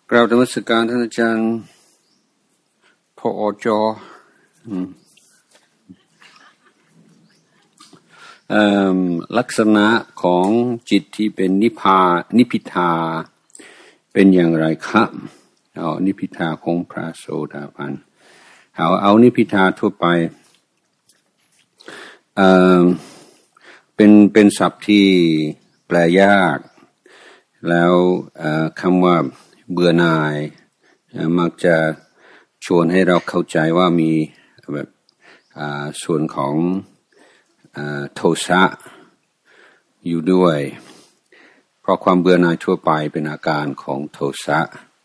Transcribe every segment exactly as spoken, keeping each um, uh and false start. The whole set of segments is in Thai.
กราบนมัสการท่านอาจารย์พอจลักษณะของจิตที่เป็นนิพพานิพิทาเป็นอย่างไรครับเอานิพิทาของพระโสดาบันเอาเอานิพิทาทั่วไปเอ่อเป็นเป็นศัพท์ที่แปลยากแล้วคำว่าเบื่อหน่ายมักจะชวนให้เราเข้าใจว่ามีแบบส่วนของโทสะอยู่ด้วยเพราะความเบื่อหน่ายทั่วไปเป็นอาการของโทสะ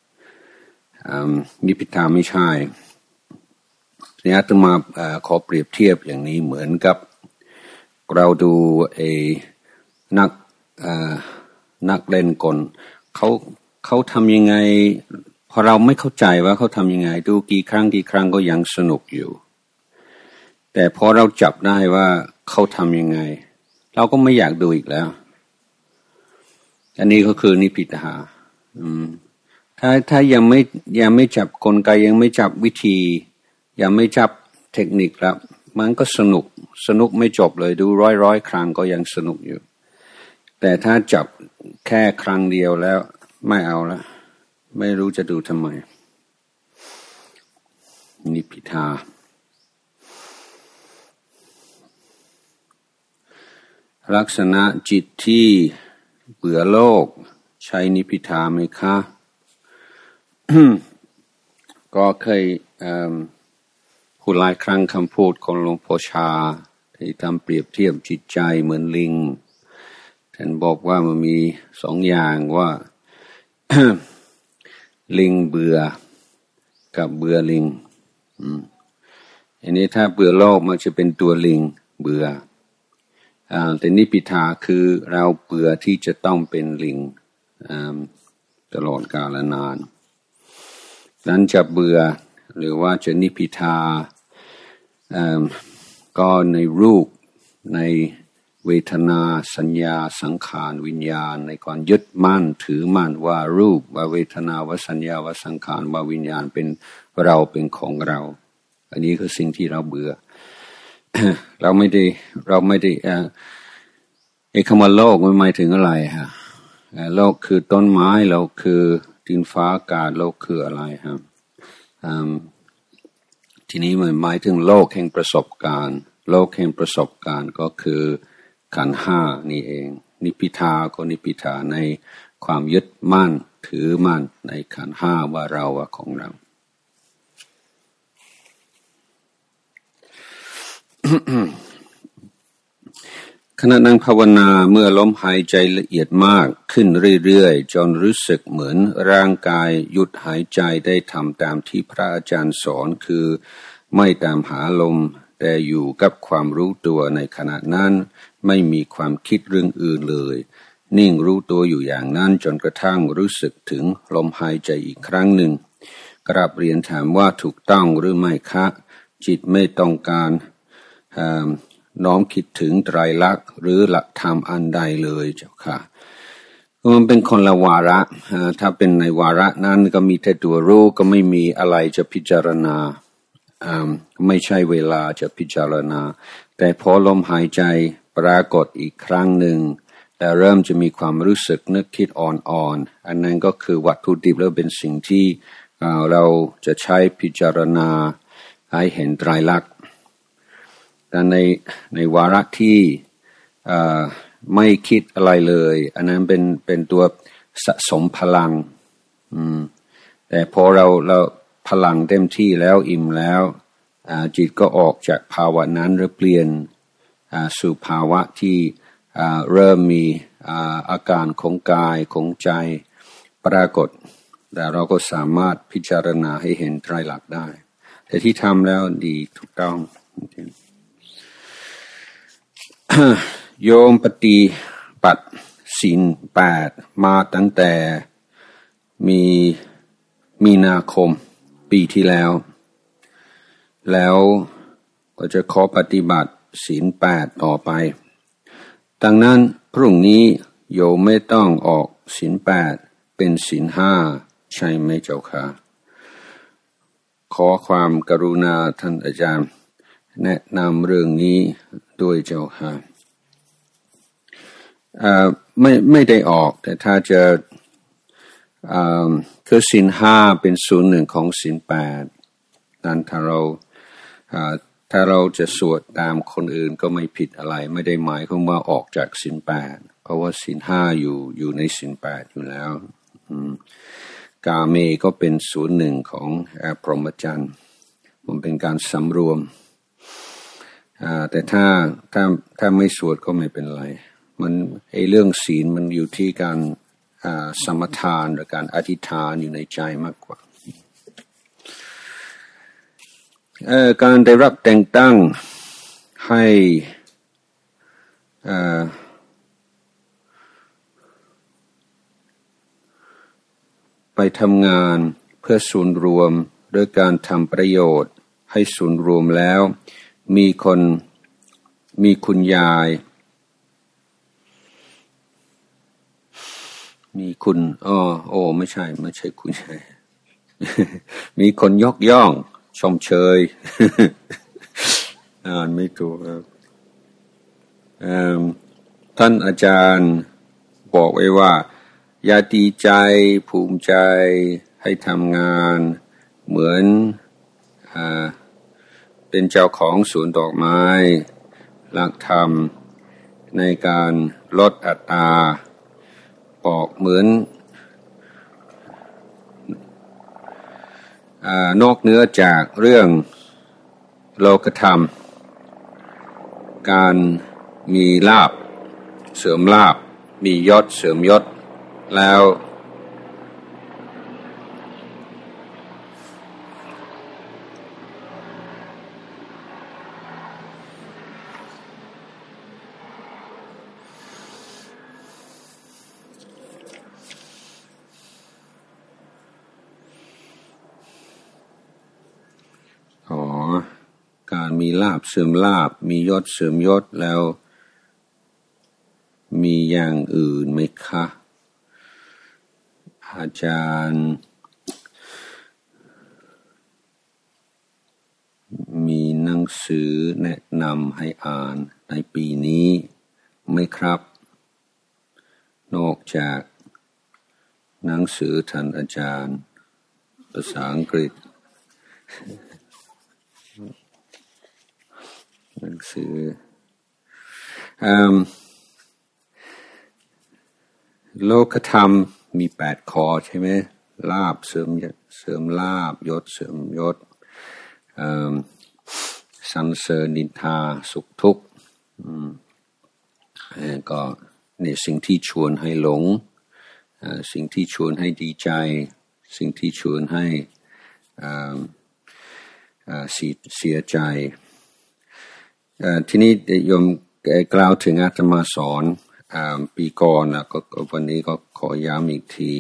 นิพพิทาไม่ใช่เนี่ยต้องมาขอเปรียบเทียบอย่างนี้เหมือนกับเราดูไอ้นักนักเล่นกลเขาเขาทำยังไงพอเราไม่เข้าใจว่าเขาทำยังไงดูกี่ครั้งกี่ครั้งก็ยังสนุกอยู่แต่พอเราจับได้ว่าเขาทำยังไงเราก็ไม่อยากดูอีกแล้วอันนี้ก็คือนิพพิทาอืมถ้าถ้ายังไม่ยังไม่จับกลไกยังไม่จับวิธียังไม่จับเทคนิคแล้วมันก็สนุกสนุกไม่จบเลยดูร้อยร้อยครั้งก็ยังสนุกอยู่แต่ถ้าจับแค่ครั้งเดียวแล้วไม่เอาละไม่รู้จะดูทำไมนิพพิทาลักษณะจิตที่เบื่อโลกใช้นิพพิทาไหมคะ ก็เคยพูดหลายครั้งคำพูดของหลวงพ่อชาที่ทำเปรียบเทียบจิตใจเหมือนลิงท่านบอกว่ามันมีสองอย่างว่า ลิงเบื่อกับเบื่อลิงอันนี้ถ้าเบื่อโลกมันจะเป็นตัวลิงเบื่ออ่าแต่นิพพิทาคือเราเบื่อที่จะต้องเป็นลิงตลอดกาลนานนั้นจะเบื่อหรือว่าจะนิพพิทาก็ในรูปในเวทนาสัญญาสังขารวิญญาณในการยึดมั่นถือมั่นว่ารูปว่าเวทนาว่าสัญญาว่าสังขารว่าวิญญาณเป็นเราเป็นของเราอันนี้คือสิ่งที่เราเบื่อ เราไม่ได้เราไม่ได้เอ่อไอ้คำว่าโลกมันหมายถึงอะไรฮะโลกคือต้นไม้โลกคือดินฟ้าอากาศโลกคืออะไรครับทีนี้มันหมายถึงโลกแห่งประสบการณ์โลกแห่งประสบการณ์ก็คือขันธ์ห้านี่เองนิพพิทาก็นิพพิทาในความยึดมั่นถือมั่นในขันธ์ห้าว่าเราว่าของเรา ขณะนั่งภาวนาเมื่อลมหายใจละเอียดมากขึ้นเรื่อยๆจนรู้สึกเหมือนร่างกายหยุดหายใจได้ทำตามที่พระอาจารย์สอนคือไม่ตามหาลมแต่อยู่กับความรู้ตัวในขณะนั้นไม่มีความคิดเรื่องอื่นเลยนิ่งรู้ตัวอยู่อย่างนั้นจนกระทั่งรู้สึกถึงลมหายใจอีกครั้งหนึ่งกราบเรียนถามว่าถูกต้องหรือไม่คะจิตไม่ต้องการน้อมคิดถึงไตรลักษณ์หรือหลักธรรมอันใดเลยเจ้าค่ะมันเป็นคนละวาระถ้าเป็นในวาระนั้นก็มีแต่ตัวรู้ก็ไม่มีอะไรจะพิจารณาไม่ใช่เวลาจะพิจารณาแต่พอลมหายใจปรากฏอีกครั้งหนึ่งแต่เริ่มจะมีความรู้สึกนึกคิดอ่อนๆอันนั้นก็คือวัตถุดิบแล้วเป็นสิ่งที่เราจะใช้พิจารณาให้เห็นไตรลักษณ์แต่ในในวาระที่ไม่คิดอะไรเลยอันนั้นเป็นเป็นตัวสะสมพลังแต่พอเราเราพลังเต็มที่แล้วอิ่มแล้วจิตก็ออกจากภาวะนั้นหรือเปลี่ยนสู่ภาวะที่เริ่มมีอาการของกายของใจปรากฏแต่เราก็สามารถพิจารณาให้เห็นไตรลักษณ์ได้แต่ที่ทำแล้วดีถูกต้องโยมปฏิบัติศีลแปดมาตั้งแต่มีมีนาคมปีที่แล้วแล้วก็จะขอปฏิบัติศีลแปดต่อไปดังนั้นพรุ่งนี้โยมไม่ต้องออกศีลแปดเป็นศีลห้าใช่ไหมเจ้าค่ะขอความกรุณาท่านอาจารย์แนะนำเรื่องนี้ด้วยเจ้าค่ะอ่าไม่ไม่ได้ออกแต่ถ้าจะอ่าคือศีลห้าเป็นส่วนหนึ่งของศีลแปดนั้นถ้าเราอ่าถ้าเราจะสวดตามคนอื่นก็ไม่ผิดอะไรไม่ได้หมายความว่าออกจากศีลแปดเพราะว่าศีลห้าอยู่อยู่ในศีลแปดอยู่แล้วกาเมก็เป็นส่วนหนึ่งของพรหมจรรย์มันเป็นการสำรวมแต่ถ้าถ้าถ้าไม่สวดก็ไม่เป็นไรมันไอเรื่องศีลมันอยู่ที่การสมทานหรือการอธิษฐานอยู่ในใจมากกว่าการได้รับแต่งตั้งให้ไปทำงานเพื่อส่วนรวมด้วยการทำประโยชน์ให้ส่วนรวมแล้วมีคนมีคุณยายมีคุณอ้อโอ้ไม่ใช่ไม่ใช่คุณยาย มีคนยกย่องชมเชย อ่านไม่ถูกครับท่านอาจารย์บอกไว้ว่าอย่าดีใจภูมิใจให้ทำงานเหมือนอ่าเป็นเจ้าของสวนดอกไม้หลักธรรมในการลดอัตราบอกเหมือนอ่านอกเหนือจากเรื่องโลกธรรมการมีลาภเสริมลาภมียศเสริมยศแล้วอ๋อการมีลาภเสริมลาภมียศเสริมยศแล้วมีอย่างอื่นไหมคะอาจารย์มีหนังสือแนะนำให้อ่านในปีนี้ไหมครับนอกจากหนังสือท่านอาจารย์ภาษาอังกฤษหนังสือโลกธรรมมีแปดข้อใช่ไหมลาภเสริมเสริมลาภยศเสริมยศสรรเสริญนินทาสุขทุกข์ก็เนี่ยสิ่งที่ชวนให้หลงสิ่งที่ชวนให้ดีใจสิ่งที่ชวนให้เสียใจทีนี้โยมกล่าวถึงอาตมาสอนปีก่อนนะก็วันนี้ก็ขอย้ำอีกที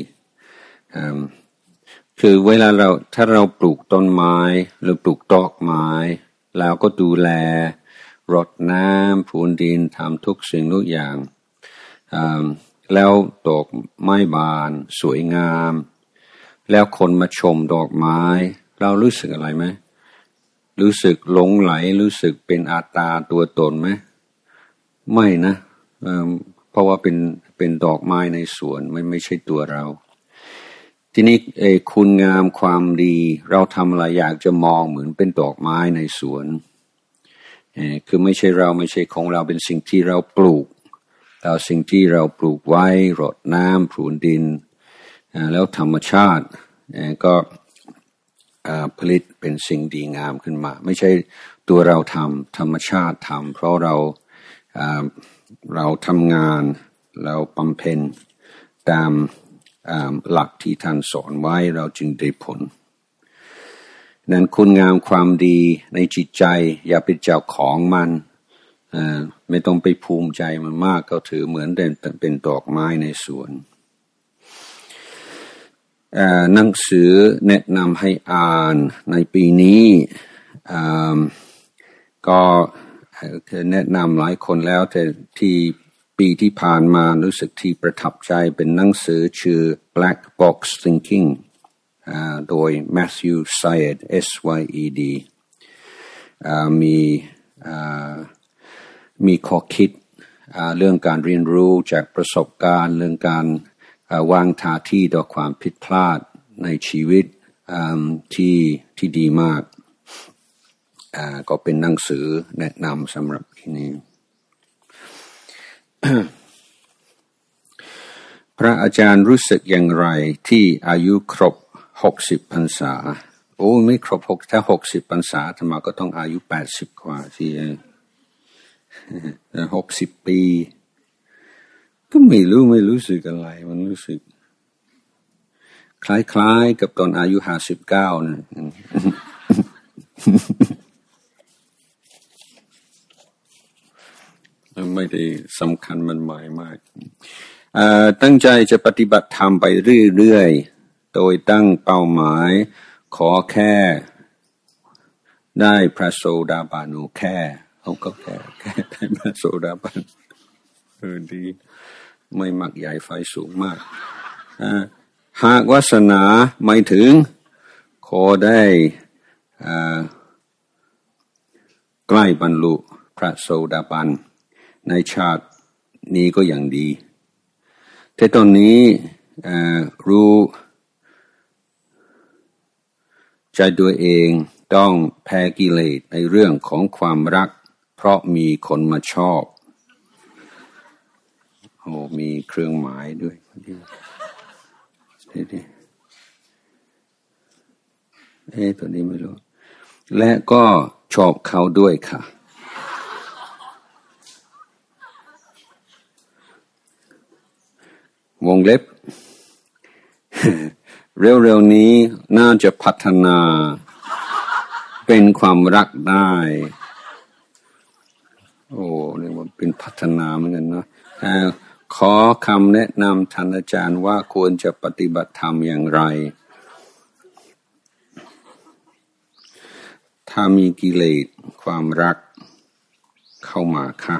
คือเวลาเราถ้าเราปลูกต้นไม้หรือปลูกดอกไม้แล้วก็ดูแลรดน้ำพรวนดินทำทุกสิ่งทุกอย่างแล้วดอกไม้บานสวยงามแล้วคนมาชมดอกไม้เรารู้สึกอะไรไหมรู้สึกหลงไหลรู้สึกเป็นอัตตาตัวตนไหมไม่นะเอ่อเพราะว่าเป็นเป็นดอกไม้ในสวนไม่ไม่ใช่ตัวเราทีนี้เออคุณงามความดีเราทำอะไรอยากจะมองเหมือนเป็นดอกไม้ในสวนเออคือไม่ใช่เราไม่ใช่ของเราเป็นสิ่งที่เราปลูกแล้วสิ่งที่เราปลูกไว้รดน้ำพรวนดินแล้วธรรมชาติก็ผลิตเป็นสิ่งดีงามขึ้นมาไม่ใช่ตัวเราทำธรรมชาติทำเพราะเราเราทำงานเราบำเพ็ญตามหลักที่ท่านสอนไว้เราจึงได้ผลนั้นคุณงามความดีในจิตใจอย่าเป็นเจ้าของมันไม่ต้องไปภูมิใจมันมากก็ถือเหมือนเป็นเป็นดอกไม้ในสวนหนังสือแนะนำให้อ่านในปีนี้ก็แนะนำหลายคนแล้วแต่ที่ปีที่ผ่านมารู้สึกที่ประทับใจเป็นหนังสือชื่อ Black Box Thinking โดย Matthew Syed S Y E D มีมีข้อคิดเรื่องการเรียนรู้จากประสบการณ์เรื่องการวางท่าทีต่อความผิดพลาดในชีวิตที่ที่ดีมากก็เป็นหนังสือแนะนำสำหรับที่นี้ พระอาจารย์รู้สึกอย่างไรที่อายุครบหกสิบพรรษาโอ้ไม่ครบหกถ้าหกสิบพรรษาธรรมะก็ต้องอายุแปดสิบกว่าสิหกสิบปีก็ไม่รู้ไม่รู้สึกอะไรมันรู้สึกคล้ายๆกับตอนอายุห้าสิบเก้านะไม่ได้สำคัญมันหมายมากตั้งใจจะปฏิบัติธรรมไปเรื่อยๆโดยตั้งเป้าหมายขอแค่ได้พระโสดาบันแค่เขาก็แค่แค่ได้พระโสดาบันเออดีไม่มักใหญ่ไฟสูงมากหากวาสนาไม่ถึงขอได้ใกล้บรรลุพระโสดาบันในชาตินี้ก็อย่างดีแต่ตอนนี้รู้ใจตัวเองต้องแพ้กิเลสในเรื่องของความรักเพราะมีคนมาชอบโอ้มีเครื่องหมายด้วยเอ๊ะตัวนี้ไม่รู้และก็ชอบเขาด้วยค่ะวงเล็บเร็วๆนี้น่าจะพัฒนาเป็นความรักได้โอ้นี่มันเป็นพัฒนาเหมือนกันเนาะขอคำแนะนำท่านอาจารย์ว่าควรจะปฏิบัติธรรมอย่างไรถ้ามีกิเลสความรักเข้ามาค่ะ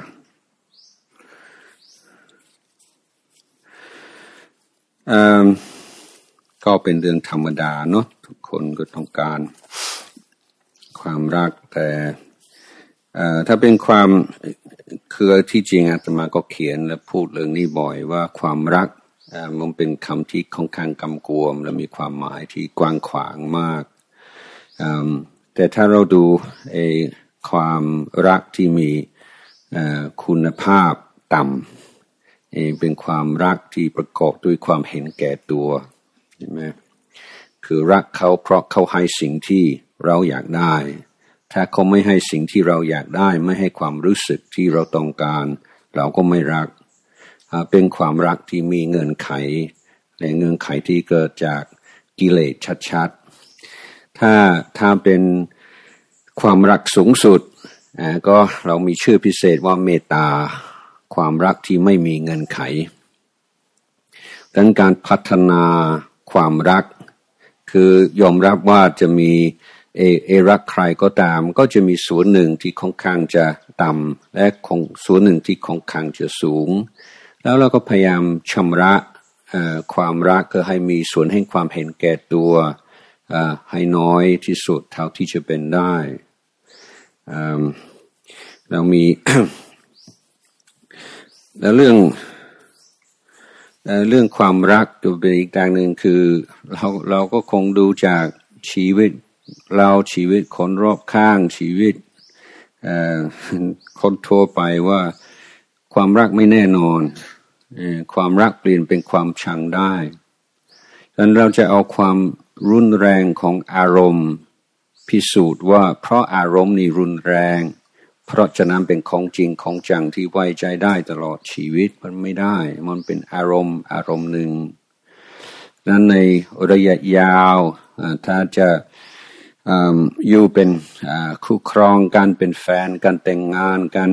ก็เป็นเรื่องธรรมดาเนาะทุกคนก็ต้องการความรักแต่ถ้าเป็นความคือที่จริงอาตมาก็เขียนและพูดเรื่องนี้บ่อยว่าความรักมันเป็นคำที่ค่อนข้างกำกวมและมีความหมายที่กว้างขวางมากแต่ถ้าเราดูไอ้ความรักที่มีคุณภาพต่ำเป็นความรักที่ประกอบด้วยความเห็นแก่ตัวใช่ไหมคือรักเขาเพราะเขาให้สิ่งที่เราอยากได้ถ้าเขาไม่ให้สิ่งที่เราอยากได้ไม่ให้ความรู้สึกที่เราต้องการเราก็ไม่รักเป็นความรักที่มีเงื่อนไขและเงื่อนไขที่เกิดจากกิเลสชัดๆถ้าถ้าเป็นความรักสูงสุดก็เรามีชื่อพิเศษว่าเมตตาความรักที่ไม่มีเงื่อนไขดังการพัฒนาความรักคือยอมรับว่าจะมีเอเอรักใครก็ตามก็จะมีส่วนหนึ่งที่ค่อนข้างจะต่ำและของส่วนหนึ่งที่ค่อนข้างจะสูงแล้วเราก็พยายามชำระความรักก็ให้มีส่วนแห่งความเห็นแก่ตัวให้น้อยที่สุดเท่าที่จะเป็นได้เรามี แล้วเรื่องเรื่องความรักตัวเป็นอีกอย่างหนึ่งคือเราเราก็คงดูจากชีวิตเราชีวิตคนรอบข้างชีวิตคนทั่วไปว่าความรักไม่แน่นอนความรักเปลี่ยนเป็นความชังได้ดังนั้นเราจะเอาความรุนแรงของอารมณ์พิสูจน์ว่าเพราะอารมณ์นี้รุนแรงเพราะฉะนั้นเป็นของจริงของจังที่ไว้ใจได้ตลอดชีวิตมันไม่ได้มันเป็นอารมณ์อารมณ์หนึ่งนั้นในระยะยาวถ้าจะอยู่เป็นคู่ครองกันเป็นแฟนกันแต่งงานกัน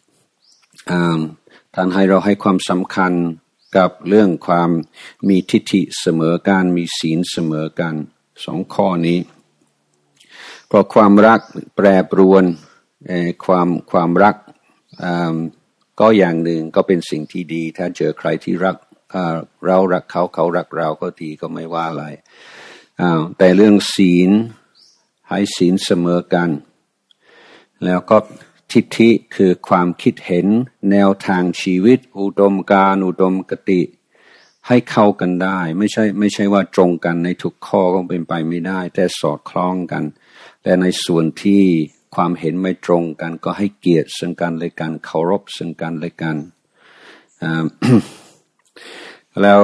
ท่านให้เราให้ความสำคัญกับเรื่องความมีทิฏฐิเสมอกันมีศีลเสมอกันสองข้อนี้เพราะความรักแปรปรวนความความรักก็อย่างหนึ่งก็เป็นสิ่งที่ดีถ้าเจอใครที่รักเรารักเขาเขารักเราก็ดีก็ไม่ว่าอะไรอ้าวแต่เรื่องศีลให้ศีลเสมอกันแล้วก็ทิฏฐิคือความคิดเห็นแนวทางชีวิตอุดมการณ์อุดมคติให้เข้ากันได้ไม่ใช่ไม่ใช่ว่าตรงกันในทุกข้อก็เป็นไปไม่ได้แต่สอดคล้องกันแต่ในส่วนที่ความเห็นไม่ตรงกันก็ให้เกียรติซึ่งกันและกันเคารพซึ่งกันและกันแล้ว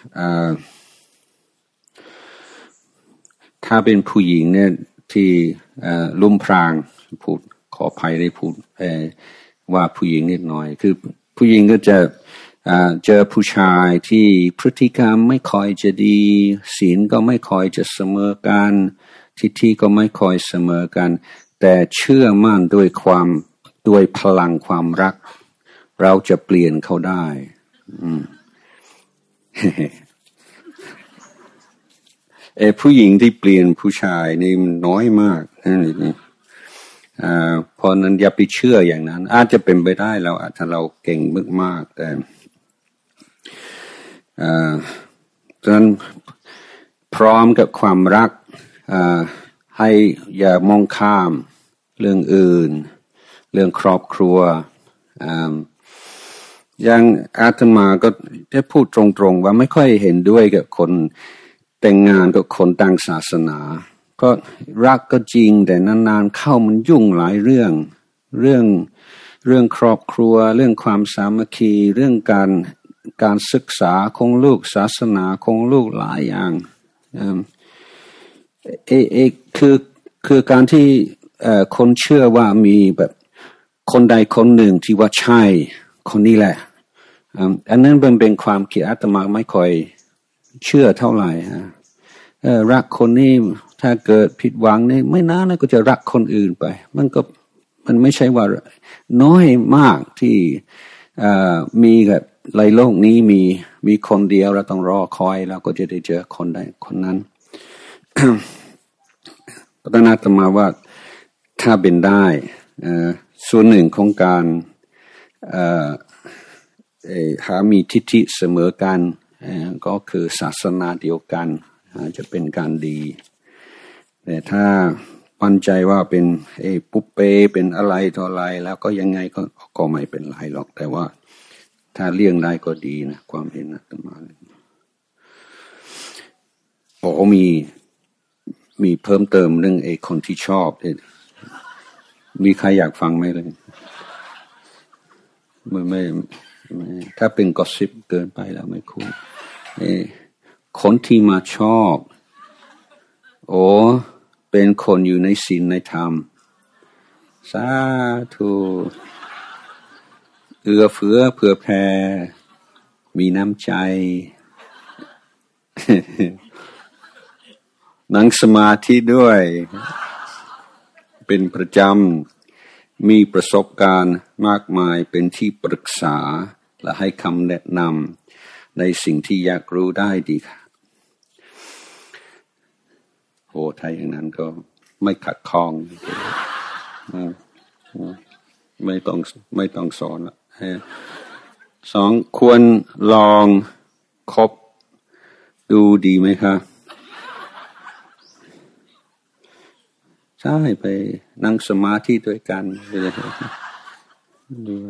ถ้าเป็นผู้หญิงเนี่ยที่ลุ่มพรางพูดขออภัยได้พูดว่าผู้หญิงนิดหน่อยคือผู้หญิงก็จะเจอผู้ชายที่พฤติกรรมไม่ค่อยจะดีศีลก็ไม่ค่อยจะเสมอกันทิฏฐิก็ไม่ค่อยเสมอกันแต่เชื่อมั่นด้วยความด้วยพลังความรักเราจะเปลี่ยนเขาได้อืม เออผู้หญิงที่เปลี่ยนผู้ชายนี่มันน้อยมากนี่อ่าเพราะนั้นอย่าไปเชื่ออย่างนั้นอาจจะเป็นไปได้เราอาจจะเราเก่งมากๆแต่อ่าฉะนั้นพร้อมกับความรักอ่าให้อย่ามองข้ามเรื่องอื่นเรื่องครอบครัวอ่าอย่างอาตมาก็ได้พูดตรงๆว่าไม่ค่อยเห็นด้วยกับคนแต่งงานกับคนต่างศาสนาก็รักก็จริงแต่นานๆเข้ามันยุ่งหลายเรื่องเรื่องเรื่องครอบครัวเรื่องความสามัคคีเรื่องการการศึกษาของลูกศาสนาของลูกหลายอย่างเอเอคือคือการที่เอ่อคนเชื่อว่ามีแบบคนใดคนหนึ่งที่ว่าใช่คนนี้แหละอันนั้นเป็นเป็นความคิดอาตมาไม่ค่อยเชื่อเท่าไหร่ฮะเออรักคนนี้ถ้าเกิดผิดหวังนี่ไม่นานนะก็จะรักคนอื่นไปมันก็มันไม่ใช่ว่าน้อยมากที่เอ่อมีแบบในโลกนี้มีมีคนเดียวเราต้องรอคอยแล้วก็จะได้เจอคนใดคนนั้น พระนาตมาว่าถ้าเป็นได้เอ่อส่วนหนึ่งของการเอ่อหามีทิฏฐิเสมอกันก็คือศาสนาเดียวกันจะเป็นการดีแต่ถ้ามั่นใจว่าเป็นไอ้ปุ๊บเปเป็นอะไรต่ออะไรแล้วก็ยังไงก็ก็ไม่เป็นไรหรอกแต่ว่าถ้าเลี่ยงได้ก็ดีนะความเห็นอาตมาโอ้มีมีเพิ่มเติมเรื่องไอ้คนที่ชอบมีใครอยากฟังไหมเลยไม่ไม่ถ้าเป็นกอสซิปเกินไปแล้วไม่คุ้มคนที่มาชอบโอ้เป็นคนอยู่ในศีลในธรรมสาธุเอื้อเฟื้อเผื่อแผ่มีน้ำใจนั่งสมาธิด้วยเป็นประจำมีประสบการณ์มากมายเป็นที่ปรึกษาและให้คำแนะนำในสิ่งที่อยากรู้ได้ดีค่ะโอ้ถ้าอย่างนั้นก็ไม่ขัดข้องไม่ต้องไม่ต้องสอนละสองควรลองคบดูดีไหมคะใช่ไปนั่งสมาธิด้วยกันดู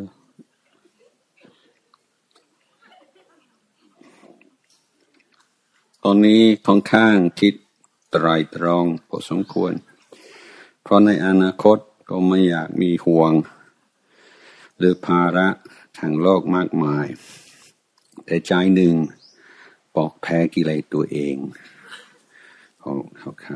ตอนนี้ค่อนข้างคิดไตรตรองพอสมควรเพราะในอนาคตก็ไม่อยากมีห่วงหรือภาระทางโลกมากมายแต่ใจหนึ่งปอกแพ้กิเลสตัวเองของเขาค่ะ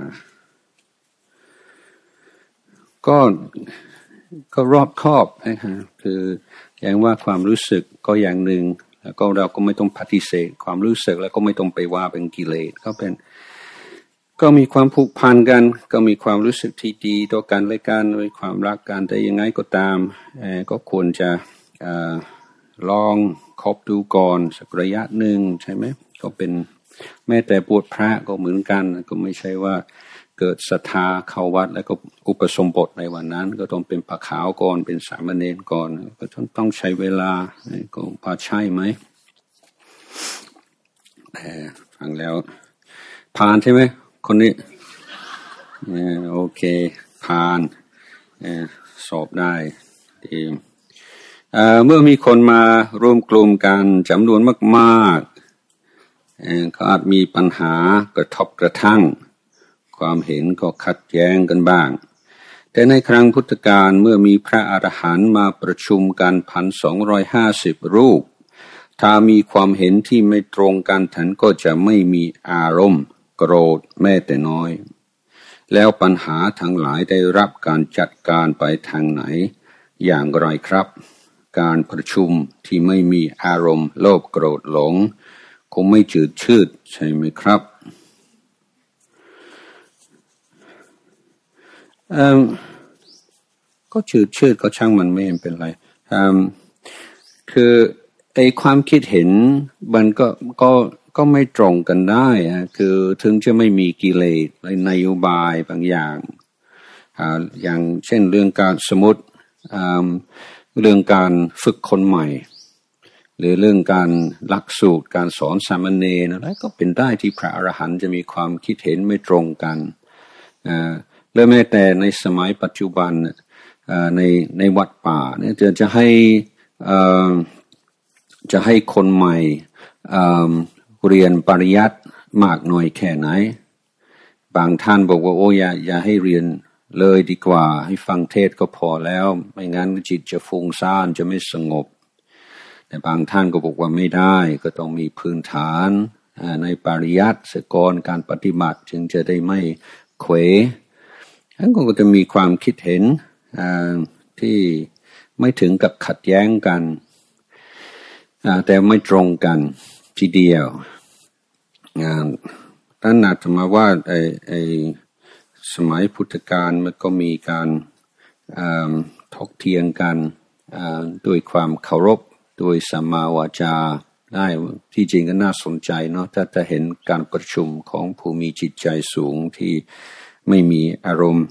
ก็ก็รอบคอบนะฮะคืออย่างว่าความรู้สึกก็อย่างหนึ่งแล้วก็เราก็ไม่ต้องปฏิเสธความรู้สึกแล้วก็ไม่ต้องไปว่าเป็นกิเลสก็เป็นก็มีความผูกพันกันก็มีความรู้สึกที่ดีต่อกันและกันมีความรักกันแต่ยังไงก็ตามเอ่อก็ควรจะเอ่อลองคบดูก่อนสักระยะหนึ่งใช่ไหมก็เป็นแม้แต่บวชพระก็เหมือนกันก็ไม่ใช่ว่าเกิดศรัทธาเข้าวัดแล้วก็อุปสมบทในวันนั้นก็ต้องเป็นผ้าขาวก่อนเป็นสามเณรก่อนก็ต้องต้องใช้เวลาก็พอใช่ไหมแต่ฟังแล้วผ่านใช่ไหมคนนี้โอเคผ่านสอบได้ดีเมื่อมีคนมารวมกลุ่มกันจำนวนมากๆก็อาจมีปัญหากระทบกระทั่งความเห็นก็ขัดแย้งกันบ้างแต่ในครั้งพุทธกาลเมื่อมีพระอรหันต์มาประชุมกัน หนึ่งพันสองร้อยห้าสิบ รูปถ้ามีความเห็นที่ไม่ตรงกันท่านก็จะไม่มีอารมณ์โกรธแม้แต่น้อยแล้วปัญหาทั้งหลายได้รับการจัดการไปทางไหนอย่างไรครับการประชุมที่ไม่มีอารมณ์โลภโกรธหลงคงไม่จืดชืดใช่ไหมครับเอ่อก็จืดชืดก็ช่างมันไม่เป็นไรอืมคือไอ้ความคิดเห็นมันก็ก็ก็ไม่ตรงกันได้อะคือถึงจะไม่มีกิเลสในนโยบายบางอย่างอ่าอย่างเช่นเรื่องการสมมติอ่าเรื่องการฝึกคนใหม่หรือเรื่องการหลักสูตรการสอนสามเณรอะไรก็เป็นได้ที่พระอรหันต์จะมีความคิดเห็นไม่ตรงกันอ่าและแม้แต่ในสมัยปัจจุบันอ่าในในวัดป่าเนี่ยจะจะให้อ่าจะให้คนใหม่อ่าเรียนปริยัติมากน้อยแค่ไหนบางท่านบอกว่าโอ้อย่าอย่าให้เรียนเลยดีกว่าให้ฟังเทศก็พอแล้วไม่งั้นจิตจะฟุ้งซ่านจะไม่สงบแต่บางท่านก็บอกว่าไม่ได้ก็ต้องมีพื้นฐานในปริยัติสกรการปฏิบัติจึงจะได้ไม่เขวทั้งก็จะมีความคิดเห็นที่ไม่ถึงกับขัดแย้งกันแต่ไม่ตรงกันทีเดียวท่านอาจจะมาว่าไอ้ไอ้สมัยพุทธกาลมันก็มีการถกเถียงกันด้วยความเคารพด้วยสัมมาวาจาได้ที่จริงก็น่าสนใจเนาะถ้าจะเห็นการประชุมของผู้มีจิตใจสูงที่ไม่มีอารมณ์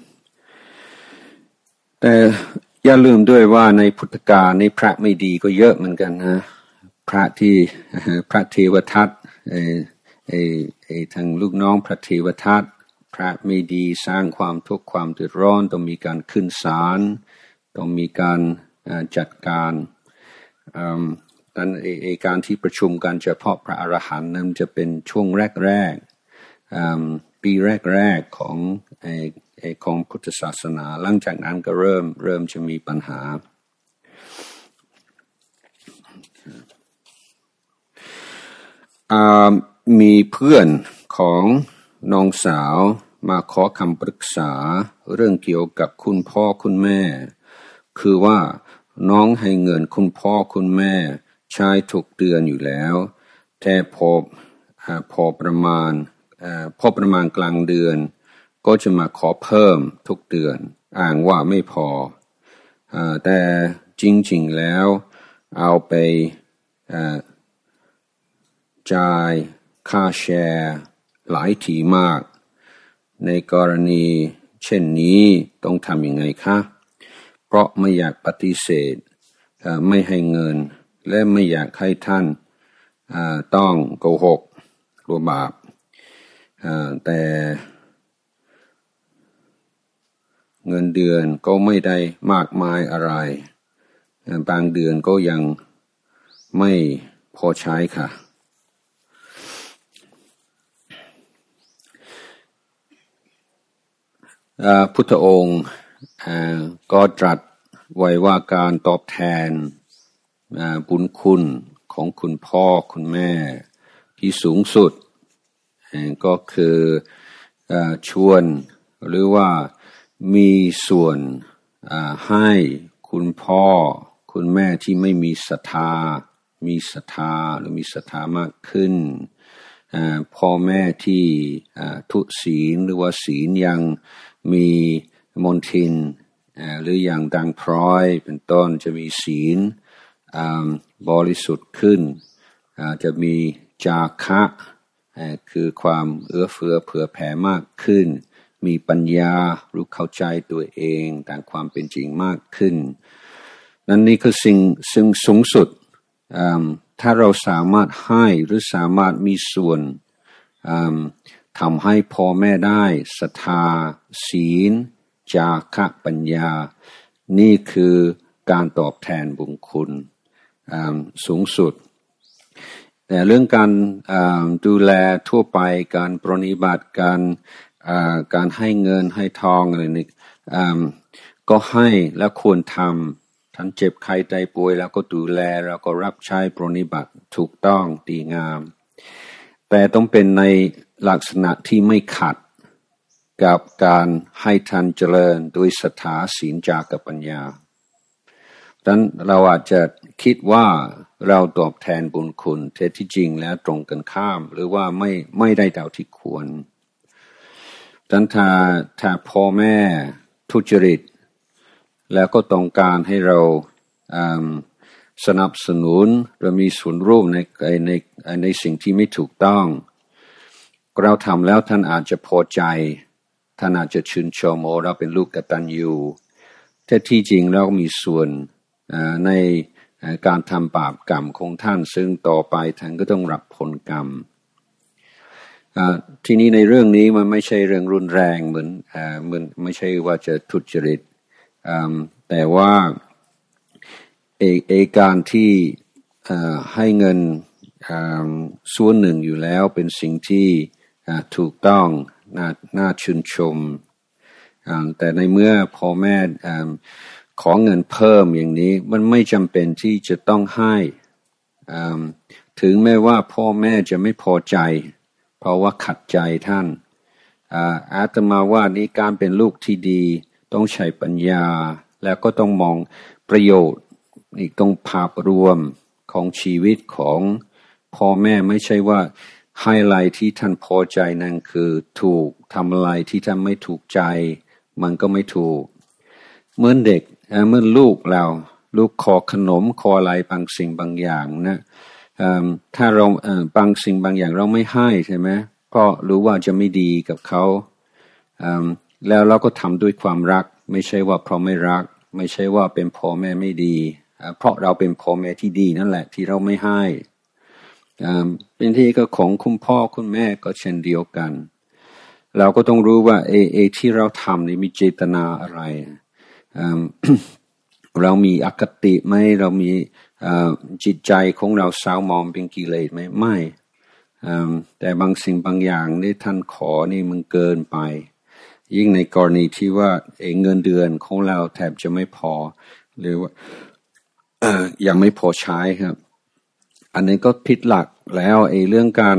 แต่อย่าลืมด้วยว่าในพุทธกาลในพระไม่ดีก็เยอะเหมือนกันนะพระที่พระเทวทัตไอ้ไอ้ไอ้ทางลูกน้องพระเทวทัตพระไม่ดีสร้างความทุกข์ความเดือดร้อนต้องมีการขึ้นศาลต้องมีการจัดการดังนั้นไอ้การที่ประชุมกันเฉพาะพระอรหันต์นั้นจะเป็นช่วงแรกๆปีแรกๆของไอ้ไอ้ของพุทธศาสนาหลังจากนั้นก็เริ่มเริ่มจะมีปัญหามีเพื่อนของน้องสาวมาขอคำปรึกษาเรื่องเกี่ยวกับคุณพ่อคุณแม่คือว่าน้องให้เงินคุณพ่อคุณแม่ใช้ทุกเดือนอยู่แล้วแต่พอพอประมาณพอประมาณกลางเดือนก็จะมาขอเพิ่มทุกเดือนอ้างว่าไม่พอแต่จริงๆแล้วเอาไปจ่ายค่าแชร์หลายทีมากในกรณีเช่นนี้ต้องทำยังไงคะเพราะไม่อยากปฏิเสธไม่ให้เงินและไม่อยากให้ท่านต้องโกหกกลัวบาปแต่เงินเดือนก็ไม่ได้มากมายอะไรบางเดือนก็ยังไม่พอใช้ค่ะพุทธองค์ก็ตรัสไว้ว่าการตอบแทนบุญคุณของคุณพ่อคุณแม่ที่สูงสุดก็คือชวนหรือว่ามีส่วนให้คุณพ่อคุณแม่ที่ไม่มีศรัทธามีศรัทธาหรือมีศรัทธามากขึ้นพ่อแม่ที่ทุศีลหรือว่าศีลยังมีมนทินหรืออย่างดังพร้อยเป็นต้นจะมีศีลบริสุทธิ์ขึ้นจะมีจาคะคือความเอื้อเฟื้อเผื่อแผ่มากขึ้นมีปัญญารู้เข้าใจตัวเองตามความเป็นจริงมากขึ้นนั่นนี่คือสิ่งซึ่งสูงสุดถ้าเราสามารถให้หรือสามารถมีส่วนทำให้พ่อแม่ได้ศรัทธาศีลจาคะปัญญานี่คือการตอบแทนบุญคุณสูงสุดแต่เรื่องการดูแลทั่วไปการปรนนิบัติการการให้เงินให้ทองอะไรนี่ก็ให้และควรทำท่านเจ็บไข้ได้ป่วยแล้วก็ดูแลแล้วก็รับใช้ปรนนิบัติถูกต้องดีงามแต่ต้องเป็นในลักษณะที่ไม่ขัดกับการให้ท่านเจริญด้วยศรัทธาศีลจาคะปัญญาดังนั้นเราอาจจะคิดว่าเราตอบแทนบุญคุณแต่ที่จริงแล้วตรงกันข้ามหรือว่าไม่ไม่ได้เท่าที่ควรดังนั้นถ้าถ้าพ่อแม่ทุจริตแล้วก็ต้องการให้เราสนับสนุนหรือมีส่วนร่วมในในในสิ่งที่ไม่ถูกต้องเราทำแล้วท่านอาจจะพอใจท่านอาจจะชื่นชมว่าเราเป็นลูกกตัญญูแต่ที่จริงเรามีส่วนในการทำบาปกรรมของท่านซึ่งต่อไปท่านก็ต้องรับผลกรรมทีนี้ในเรื่องนี้มันไม่ใช่เรื่องรุนแรงเหมือนเหมือนไม่ใช่ว่าจะทุจริตแต่ว่าเอเอการที่ให้เงินส่วนหนึ่งอยู่แล้วเป็นสิ่งที่ถูกต้องน่าน่าชื่นชมแต่ในเมื่อพ่อแม่ขอเงินเพิ่มอย่างนี้มันไม่จำเป็นที่จะต้องให้ถึงแม้ว่าพ่อแม่จะไม่พอใจเพราะว่าขัดใจท่านอาตมาว่านี่การเป็นลูกที่ดีต้องใช้ปัญญาแล้วก็ต้องมองประโยชน์อีกต้องภาพรวมของชีวิตของพ่อแม่ไม่ใช่ว่าให้อะไรที่ท่านพอใจนั่นคือถูกทำอะไรที่ท่านไม่ถูกใจมันก็ไม่ถูกเหมือนเด็กเหมือนลูกเราลูกขอขนมขออะไรบางสิ่งบางอย่างนะถ้าเราบางสิ่งบางอย่างเราไม่ให้ใช่ไหมเพราะรู้ว่าจะไม่ดีกับเขาแล้วเราก็ทำด้วยความรักไม่ใช่ว่าเพราะไม่รักไม่ใช่ว่าเป็นพ่อแม่ไม่ดีเพราะเราเป็นพ่อแม่ที่ดีนั่นแหละที่เราไม่ให้เป็นที่ก็ของคุณพ่อคุณแม่ก็เช่นเดียวกันเราก็ต้องรู้ว่าเอเอที่เราทำนี่มีเจตนาอะไร เรามีอคติไหมเรามีจิตใจของเราเศร้าหมองเป็นกิเลสไหมไม่แต่บางสิ่งบางอย่างที่ท่านขอนี่มันเกินไปยิ่งในกรณีที่ว่าเงินเดือนของเราแทบจะไม่พอหรือว่ายังไม่พอใช้ครับอันนี้ก็ผิดหลักแล้วไอ้เรื่องการ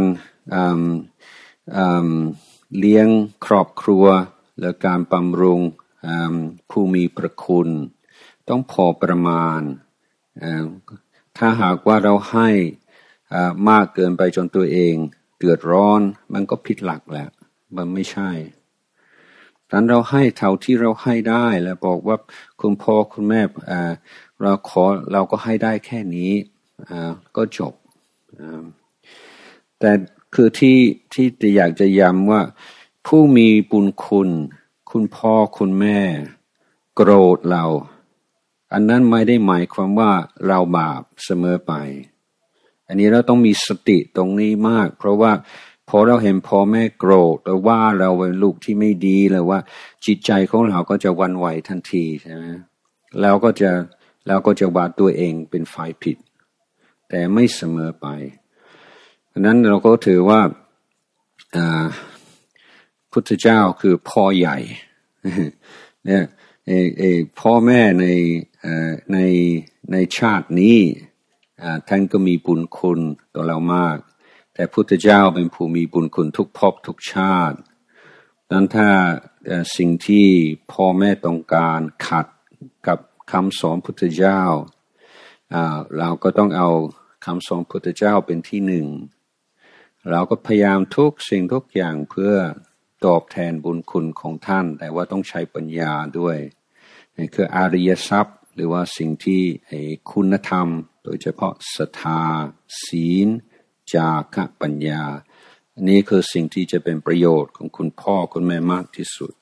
เลี้ยงครอบครัวและการบำรุงผู้มีพระคุณต้องพอประมาณถ้าหากว่าเราให้มากเกินไปจนตัวเองเดือดร้อนมันก็ผิดหลักแหละมันไม่ใช่ดังนั้นเราให้เท่าที่เราให้ได้แล้วบอกว่าคุณพ่อคุณแม่เราขอเราก็ให้ได้แค่นี้ก็จบแต่คือที่ที่จะอยากจะย้ำว่าผู้มีบุญคุณคุณพ่อคุณแม่โกรธเราอันนั้นไม่ได้หมายความว่าเราบาปเสมอไปอันนี้เราต้องมีสติตรงนี้มากเพราะว่าพอเราเห็นพ่อแม่โกรธหรือว่าเราเป็นลูกที่ไม่ดีหรือว่าจิตใจของเราก็จะหวั่นไหวทันทีใช่ไหมแล้วก็จะแล้วก็จะว่าตัวเองเป็นฝ่ายผิดแต่ไม่เสมอไปดังนั้นเราก็ถือว่าพุทธเจ้าคือพ่อใหญ่เนี่ยเอเอพ่อแม่ในในในชาตินี้ท่านก็มีบุญคุณต่อเรามากแต่พุทธเจ้าเป็นผู้มีบุญคุณทุกภพทุกชาติดังนั้นถ้าสิ่งที่พ่อแม่ต้องการขัดกับคำสอนพุทธเจ้าเราก็ต้องเอาคำสอนพุทธเจ้าเป็นที่หนึ่งเราก็พยายามทุกสิ่งทุกอย่างเพื่อตอบแทนบุญคุณของท่านแต่ว่าต้องใช้ปัญญาด้วยนี่คืออริยทรัพย์หรือว่าสิ่งที่คุณธรรมโดยเฉพาะศรัทธาศีลจาคะปัญญาอันนี้คือสิ่งที่จะเป็นประโยชน์ของคุณพ่อคุณแม่มากที่สุด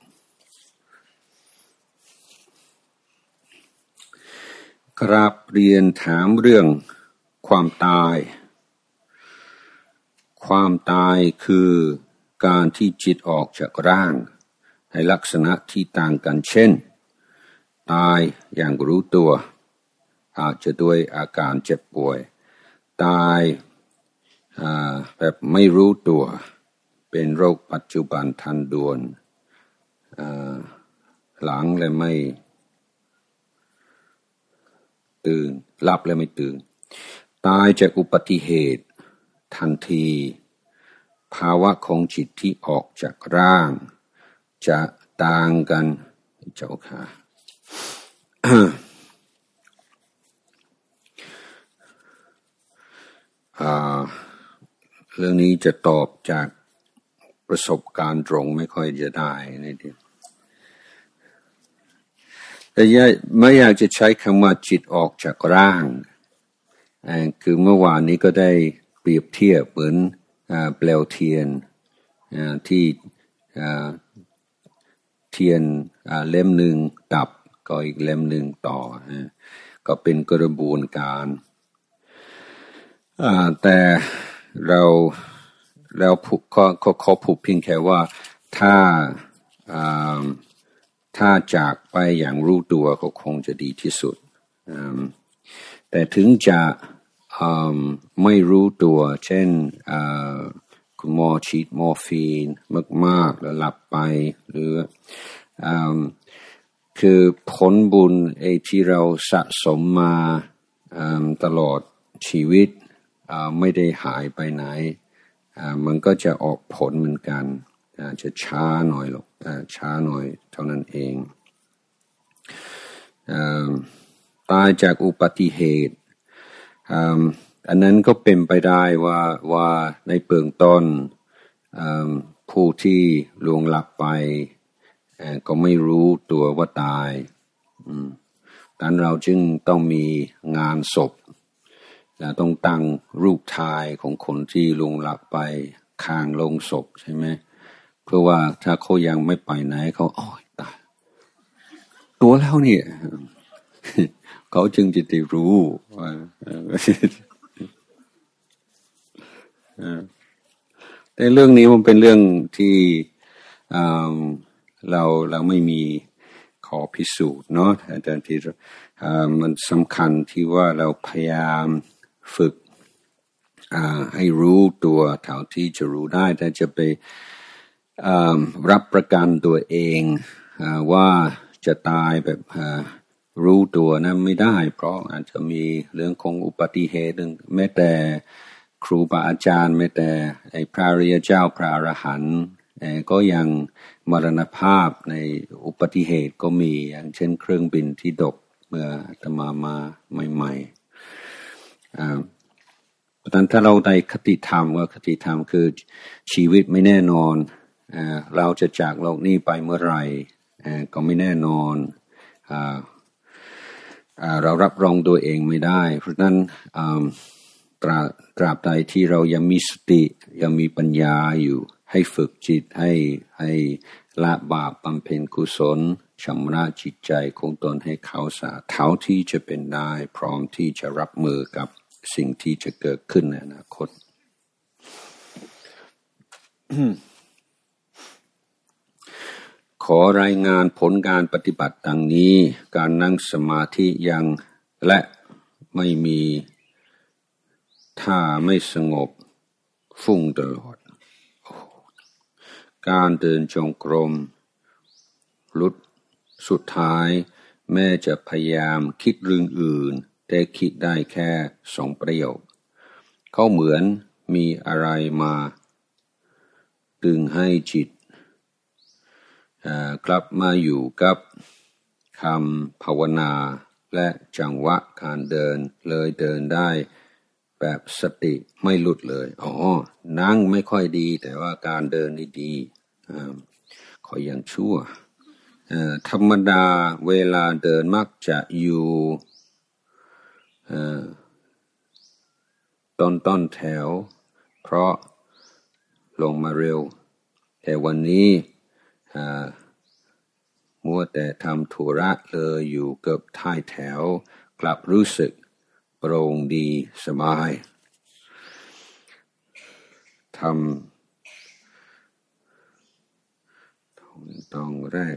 กราบเรียนถามเรื่องความตายความตายคือการที่จิตออกจากร่างในลักษณะที่ต่างกันเช่นตายอย่างรู้ตัวอาจจะด้วยอาการเจ็บป่วยตายแบบไม่รู้ตัวเป็นโรคปัจจุบันทันด่วนหลังและไม่ตื่นหลับและไม่ตื่นตายจากอุบัติเหตุทันทีภาวะของจิตที่ออกจากร่างจะต่างกันเจ้าค่ะ เรื่องนี้จะตอบจากประสบการณ์ตรงไม่ค่อยจะได้นี่ดิแต่ไม่อยากจะใช้คำว่าจิตออกจากร่างคือเมื่อวานนี้ก็ได้เปรียบเทียบเหมือนเปลวเทียนที่เทียนเล่มหนึ่งดับก็อีกเล่มหนึ่งต่อก็เป็นกระบวนการแต่เราเราก็ขอพูดเพียงแค่ว่าถ้าถ้าจากไปอย่างรู้ตัวก็คงจะดีที่สุดแต่ถึงจะไม่รู้ตัวเช่นคุณหมอฉีดมอร์ฟีนมากๆแล้วหลับไปหรือคือผลบุญไอ้ที่เราสะสมมาตลอดชีวิตไม่ได้หายไปไหนมันก็จะออกผลเหมือนกันจะช้าหน่อยหรอกช้าหน่อยเท่านั้นเองตายจากอุบัติเหตุอันนั้นก็เป็นไปได้ว่าว่าในเบื้องต้นผู้ที่ล่วงลับไปก็ไม่รู้ตัวว่าตายดังนั้นเราจึงต้องมีงานศพต้องตั้งรูปถ่ายของคนที่ล่วงลับไปข้างโลงศพใช่ไหมเพราะว่าถ้าเขายังไม่ไปไหนเขาโอ๊ยตายตัวแล้วเนี่ย เขาจึงจะได้รู้ว่าแต่เรื่องนี้มันเป็นเรื่องที่เราเราไม่มีขอพิสูจน์เนาะแต่ที่มันสำคัญที่ว่าเราพยายามฝึกให้รู้ตัวเท่าที่จะรู้ได้แต่จะไปรับประกันตัวเองว่าจะตายแบบรู้ตัวนะไม่ได้เพราะอาจจะมีเรื่องของอุบัติเหตุแม้แต่ครูบาอาจารย์แม้แต่ไอ้พระอริยเจ้าพระอรหันต์ก็ยังมรณภาพในอุบัติเหตุก็มีอย่างเช่นเครื่องบินที่ตกเมื่ออาตมามาใหม่ๆอ่าเพราะฉะนั้นถ้าเราได้คติธรรมว่าคติธรรมคือชีวิตไม่แน่นอนอ่าเราจะจากโลกนี้ไปเมื่อไหร่อ่าก็ไม่แน่นอนอ่าเรารับรองตัวเองไม่ได้เพราะฉะนั้นตราตราบใดที่เรายังมีสติยังมีปัญญาอยู่ให้ฝึกจิตให้ให้ละบาปบำเพ็ญกุศลชำระจิตใจของตนให้เขาสะอาดเท่าที่จะเป็นได้พร้อมที่จะรับมือกับสิ่งที่จะเกิดขึ้นในอนาคต ขอรายงานผลการปฏิบัติดังนี้การนั่งสมาธิยังและไม่มีท่าไม่สงบฟุ้งตลอดการเดินจงกรมลุดสุดท้ายแม้จะพยายามคิดเรื่องอื่นแต่คิดได้แค่สองประโยคเขาเหมือนมีอะไรมาดึงให้จิตกลับมาอยู่กับคำภาวนาและจังหวะการเดินเลยเดินได้แบบสติไม่หลุดเลยอ๋อนั่งไม่ค่อยดีแต่ว่าการเดินนี่ดีขอยังชั่วธรรมดาเวลาเดินมักจะอยู่ต้นต้นแถวเพราะลงมาเร็วแต่วันนี้มัวแต่ทำธุระเลยอยู่เกือบท้ายแถวกลับรู้สึกโปร่งดีสบายทตอนแรก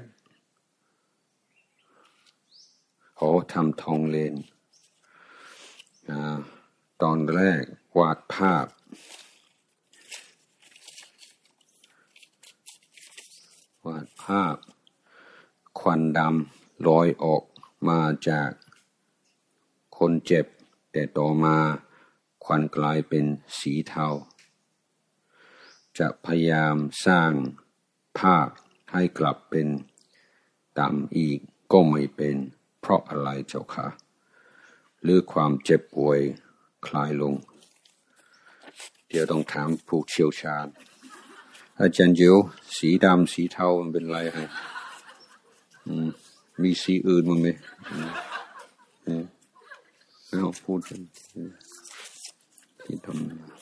โอ้ทำทองเลนอ่าตอนแรกวาดภาพวาดภาพควันดำลอยออกมาจากคนเจ็บแต่ต่อมาควันกลายเป็นสีเทาจะพยายามสร้างภาพให้กลับเป็นดำอีกก็ไม่เป็นเพราะอะไรเจ้าค่ะหรือความเจ็บป่วยคลายลงเดี๋ยวต้องถามผู้เชี่ยวชาญอาจารย์จิ๋วสีดำสีเทามันเป็นไรฮะอืมมีสีอื่นมั้งไหมอืมเอาพูดกันที่ทำ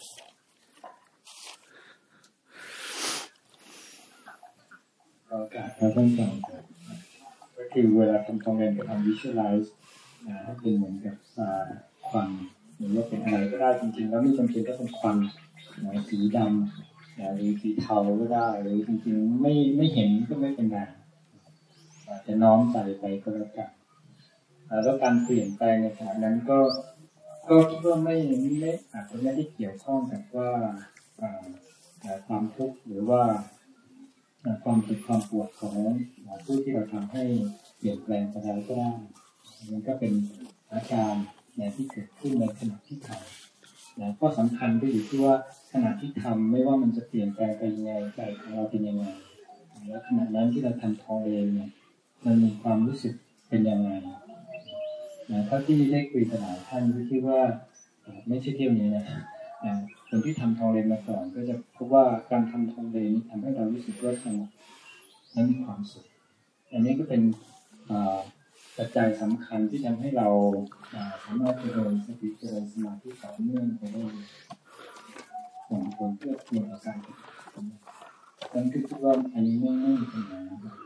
โอกาสครับท่านอาจารย์ก็คือเวลาทำทองเรียนก็ทำ visualize นะให้เป็นเหมือนกับควันหรือว่าเป็นอะไรก็ได้จริงๆแล้วไม่จำเป็นต้องเป็นควันสีดำหรือสีเทาก็ได้หรือจริงๆไม่ไม่เห็นก็ไม่เป็นไรอาจจะน้อมใจไปก็แล้วกันแล้วการเปลี่ยนแปลงในขณะนั้นก็ก็คิดว่าไม่ไม่อาจจะไม่ได้เกี่ยวข้องกับว่าความทุกข์หรือว่าความเจ็บความปวดของผู้ที่เราทำให้เปลี่ยนแปลงไปแล้วก็ได้มันก็เป็นอาการที่เกิดขึ้นในขณะที่ทำนะก็สำคัญก็อยู่ที่ว่าขณะที่ทำไม่ว่ามันจะเปลี่ยนแปลงไปยังไงใจของเราเป็นยังไงแล้วขณะนั้นที่เราทำทองเองเนี่ยมันมีความรู้สึกเป็นยังไงนะถ้าที่ได้คุยกับหลายท่านก็คิดว่าไม่ใช่เที่ยวนี้นะคนที่ทำทองเลนมาก่อนก็จะพบว่าการทำทองเลนนี้ทำให้เรารู้สึกว่าสงบและมีความสุขอันนี้ก็เป็นปัจจัยสำคัญที่ทำให้เราสามารถเจริญสติเจริญสมาธิต่อเนื่องไปได้ส่งผลเพื่อเปลี่ยนอาการนั่นคือคิดว่าอันนี้ไม่ไม่มีปัญหา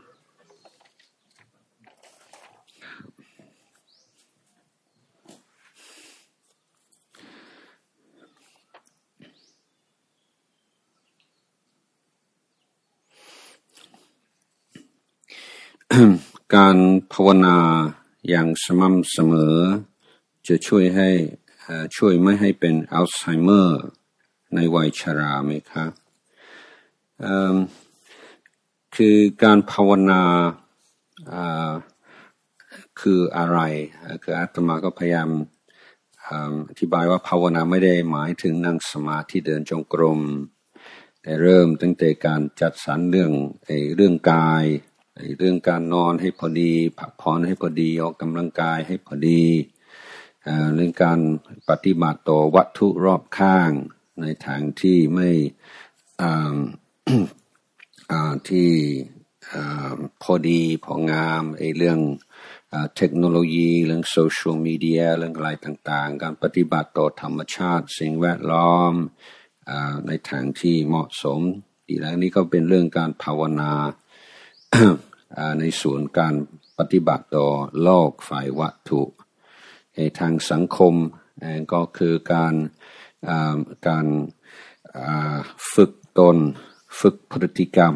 การภาวนาอย่างสม่ำเสมอจะช่วยให้ช่วยไม่ให้เป็นอัลไซเมอร์ในวัยชราไหมครับคือการภาวนาคืออะไรคืออาตมาก็พยายามอธิบายว่าภาวนาไม่ได้หมายถึงนั่งสมาธิเดินจงกรมแต่เริ่มตั้งแต่การจัดสรรเรื่องไอ้เรื่องกายเรื่องการนอนให้พอดีพักผ่อนให้พอดีออกกำลังกายให้พอดีเรื่องการปฏิบัติต่อวัตถุรอบข้างในทางที่ไม่ที่พอดีพองามไอ้เรื่องเทคโนโลยีเรื่องโซเชียลมีเดียเรื่องอะไรต่างๆการปฏิบัติต่อธรรมชาติสิ่งแวดล้อมในทางที่เหมาะสมอีกแล้วนี้ก็เป็นเรื่องการภาวนาในส่วนการปฏิบัติต่อโลกฝ่ายวัตถุในทางสังคมก็คือการการฝึกตนฝึกพฤติกรรม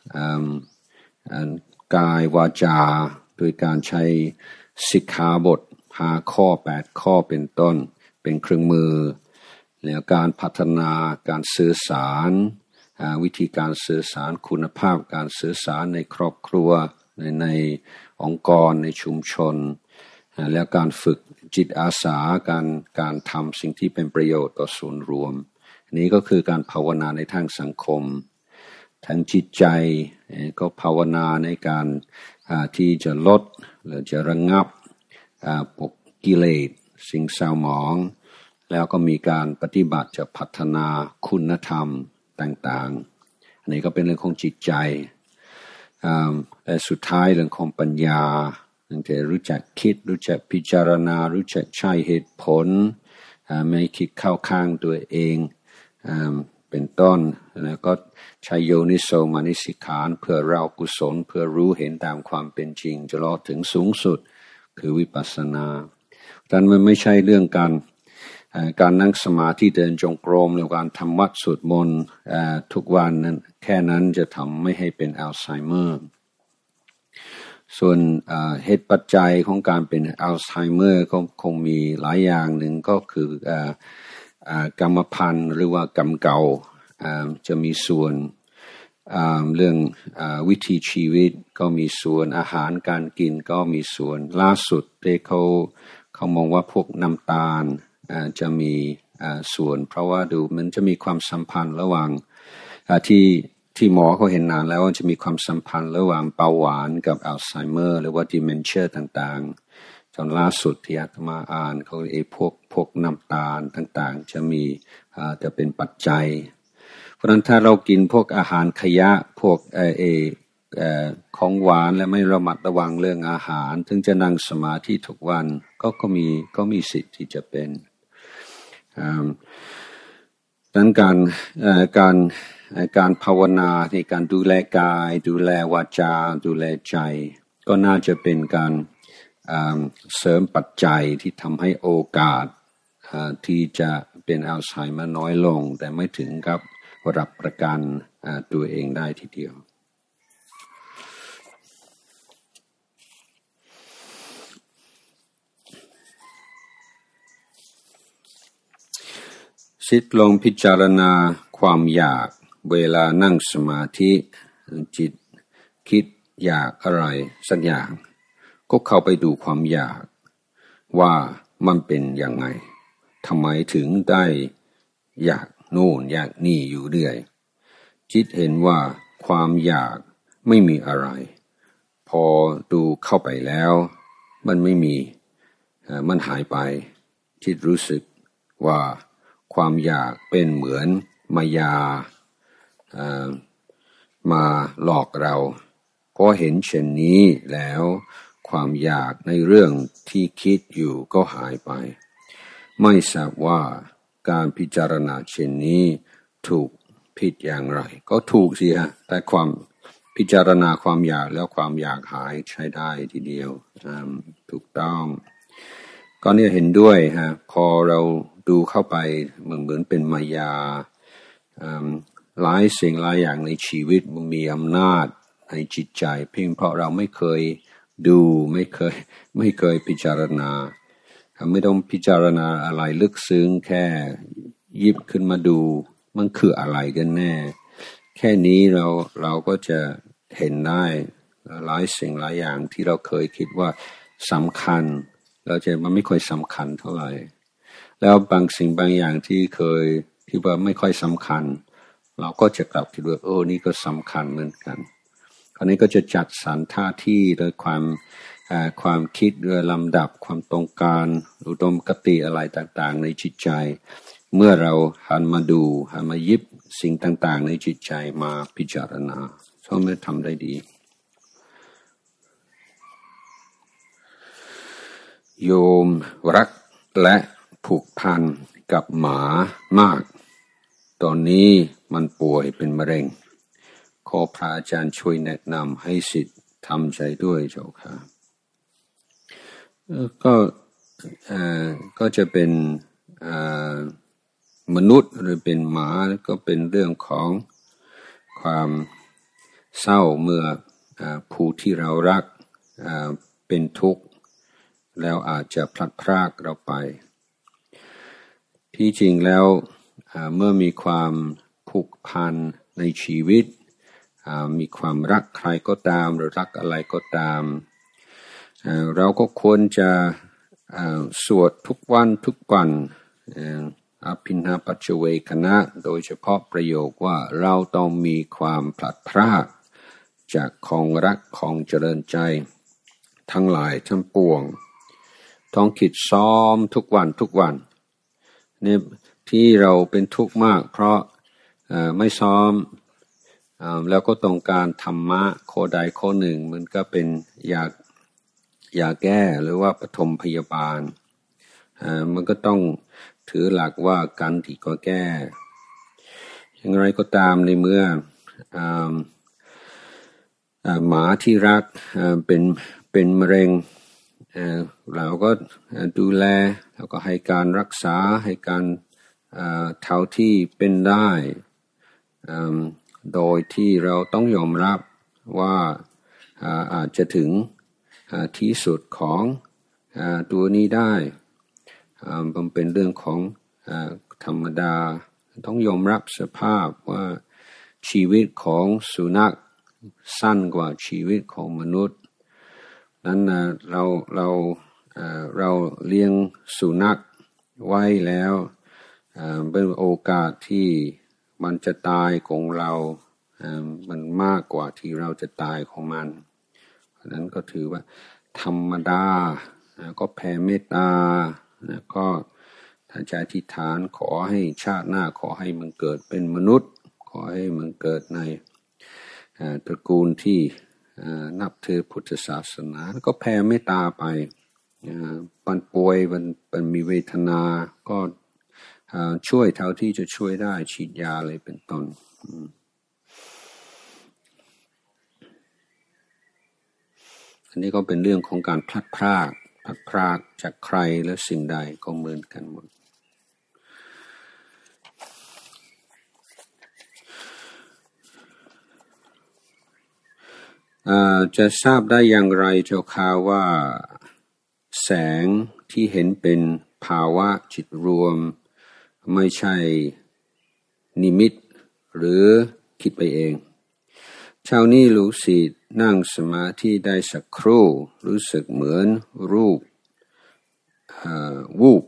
กายวาจาโดยการใช้สิกขาบทห้าข้อแปดข้อเป็นต้นเป็นเครื่องมือแล้วการพัฒนาการสื่อสารวิธีการสื่อสารคุณภาพการสื่อสารในครอบครัวในในองค์กรในชุมชนแล้วการฝึกจิตอาสาการการทำสิ่งที่เป็นประโยชน์ต่อส่วนรวมนี้ก็คือการภาวนาในทางสังคมทางจิตใจก็ภาวนาในการที่จะลดหรือจะระงับปกกิเลสสิ่งเศร้าหมองแล้วก็มีการปฏิบัติจะพัฒนาคุณธรรมต่างๆอันนี้ก็เป็นเรื่องของจิตใจและสุดท้ายเรื่องของปัญญาตั้งแต่รู้จักคิดรู้จักพิจารณารู้จักใช้เหตุผลไม่คิดเข้าข้างตัวเองเป็นต้นแล้วก็ใช้โยนิโสมนสิการเพื่อเรากุศลเพื่อรู้เห็นตามความเป็นจริงจะรอถึงสูงสุดคือวิปัสสนาดังนั้นมันไม่ใช่เรื่องการการนั่งสมาธิเดินจงกรมหรือการทำวัดสวดมนต์ทุกวันนั้นแค่นั้นจะทำไม่ให้เป็นอัลไซเมอร์ส่วนเหตุปัจจัยของการเป็นอัลไซเมอร์ก็คงมีหลายอย่างหนึ่งก็คือกรรมพันธุ์หรือว่ากรรมเก่าจะมีส่วนเรื่องวิถีชีวิตก็มีส่วนอาหารการกินก็มีส่วนล่าสุดที่เขาเขามองว่าพวกน้ำตาลจะมีส่วนเพราะว่าดูมันจะมีความสัมพันธ์ระหว่างที่ที่หมอเขาเห็นนานแล้วว่าจะมีความสัมพันธ์ระหว่างเบาหวานกับอัลไซเมอร์หรือว่าดิเมนเชียต่างๆจนล่าสุดที่อาตมาอ่านเขาไอ้พวกพวกน้ำตาลต่างๆจะมีจะเป็นปัจจัยเพราะฉะนั้นถ้าเรากินพวกอาหารขยะพวกเออเออของหวานและไม่ระมัดระวังเรื่องอาหารถึงจะนั่งสมาธิทุกวันก็ก็มีก็มีสิทธิ์ที่จะเป็นดังนั้นการการการภาวนาในการดูแลกายดูแลวาจาดูแลใจก็น่าจะเป็นการเสริมปัจจัยที่ทำให้โอกาสที่จะเป็นอัลไซเมอร์น้อยลงแต่ไม่ถึงกับรับประกันตัวเองได้ทีเดียวสิทธิ์ลองพิจารณาความอยากเวลานั่งสมาธิจิตคิดอยากอะไรสักอย่างก็เข้าไปดูความอยากว่ามันเป็นยังไงทำไมถึงได้อยากโน่นอยากนี่อยู่เรื่อยจิตเห็นว่าความอยากไม่มีอะไรพอดูเข้าไปแล้วมันไม่มีมันหายไปจิตรู้สึกว่าความอยากเป็นเหมือนมายามาหลอกเราพอเห็นเช่นนี้แล้วความอยากในเรื่องที่คิดอยู่ก็หายไปไม่ทราบว่าการพิจารณาเช่นนี้ถูกผิดอย่างไรก็ถูกสิฮะแต่ความพิจารณาความอยากแล้วความอยากหายใช้ได้ทีเดียวถูกต้องก็เนี่ยเห็นด้วยฮะพอเราดูเข้าไปเหมือนเหมือนเป็นมายาหลายสิ่งหลายอย่างในชีวิตมันมีอำนาจในจิตใจเพียงเพราะเราไม่เคยดูไม่เคยไม่เคยพิจารณาไม่ต้องพิจารณาอะไรลึกซึ้งแค่หยิบขึ้นมาดูมันคืออะไรกันแน่แค่นี้เราเราก็จะเห็นได้หลายสิ่งหลายอย่างที่เราเคยคิดว่าสำคัญเราจะมันไม่ค่อยสำคัญเท่าไหร่แล้วบางสิ่งบางอย่างที่เคยคิดว่าไม่ค่อยสำคัญเราก็จะกลับคิดว่าโอ้นี่ก็สำคัญเหมือนกันคราวนี้ก็จะจัดสรรท่าที่โดยความความคิดโดยลำดับความต้องการอุดมคติอะไรต่างๆในจิตใจเมื่อเราหันมาดูหันมายิบสิ่งต่างๆในจิตใจมาพิจารณาช่วยไม่ทำได้ดีโยมรักและผูกพันกับหมามากตอนนี้มันป่วยเป็นมะเร็งขอพระอาจารย์ช่วยแนะนำให้ศิษย์ทำใจด้วยเจ้าค่ะก็ก็จะเป็นมนุษย์หรือเป็นหมาก็เป็นเรื่องของความเศร้าเมื่อผู้ที่เรารักเป็นทุกข์แล้วอาจจะพลัดพรากเราไปที่จริงแล้วเมื่อมีความผูกพันในชีวิตมีความรักใครก็ตามหรือรักอะไรก็ตามเราก็ควรจะสวดทุกวันทุกวันอภินหาปัจเจเวคณะโดยเฉพาะประโยคว่าเราต้องมีความพลัดพรากจากของรักของเจริญใจทั้งหลายทั้งปวงต้องคิดซ้อมทุกวันทุกวันเนี่ยที่เราเป็นทุกข์มากเพราะไม่ซ้อมแล้วก็ต้องการธรรมะข้อใดข้อหนึ่งมันก็เป็นยายาแก้หรือว่าปฐมพยาบาลมันก็ต้องถือหลักว่ากันที่ก็แก้อย่างไรก็ตามในเมื่อหมาที่รักเป็นเป็นมะเร็งเราก็ดูแลแล้วก็ให้การรักษาให้การเท่าที่เป็นได้โดยที่เราต้องยอมรับว่าอาจจะถึงที่สุดของตัวนี้ได้มันเป็นเรื่องของธรรมดาต้องยอมรับสภาพว่าชีวิตของสุนัขสั้นกว่าชีวิตของมนุษย์นั้นเราเราเราเลี้ยงสุนัขไว้แล้วเป็นโอกาสที่มันจะตายของเรามันมากกว่าที่เราจะตายของมันเพราะนั้นก็ถือว่าธรรมดาก็แผ่เมตตาก็ถ้าจะอธิษฐานขอให้ชาติหน้าขอให้มันเกิดเป็นมนุษย์ขอให้มันเกิดในตระกูลที่นับถือพุทธศาสนาก็แผ่เมตตาไปมันป่วยมันมันมีเวทนาก็ช่วยเท่าที่จะช่วยได้ฉีดยาอะไรเป็นต้นอันนี้ก็เป็นเรื่องของการพลัดพรากพลัดพรากจากใครและสิ่งใดก็เหมือนกันหมดจะทราบได้อย่างไรเจ้าข่าวว่าแสงที่เห็นเป็นภาวะจิตรวมไม่ใช่นิมิตหรือคิดไปเองเช้านี้ลูกศิษย์นั่งสมาธิได้สักครู่รู้สึกเหมือนรูปวูบ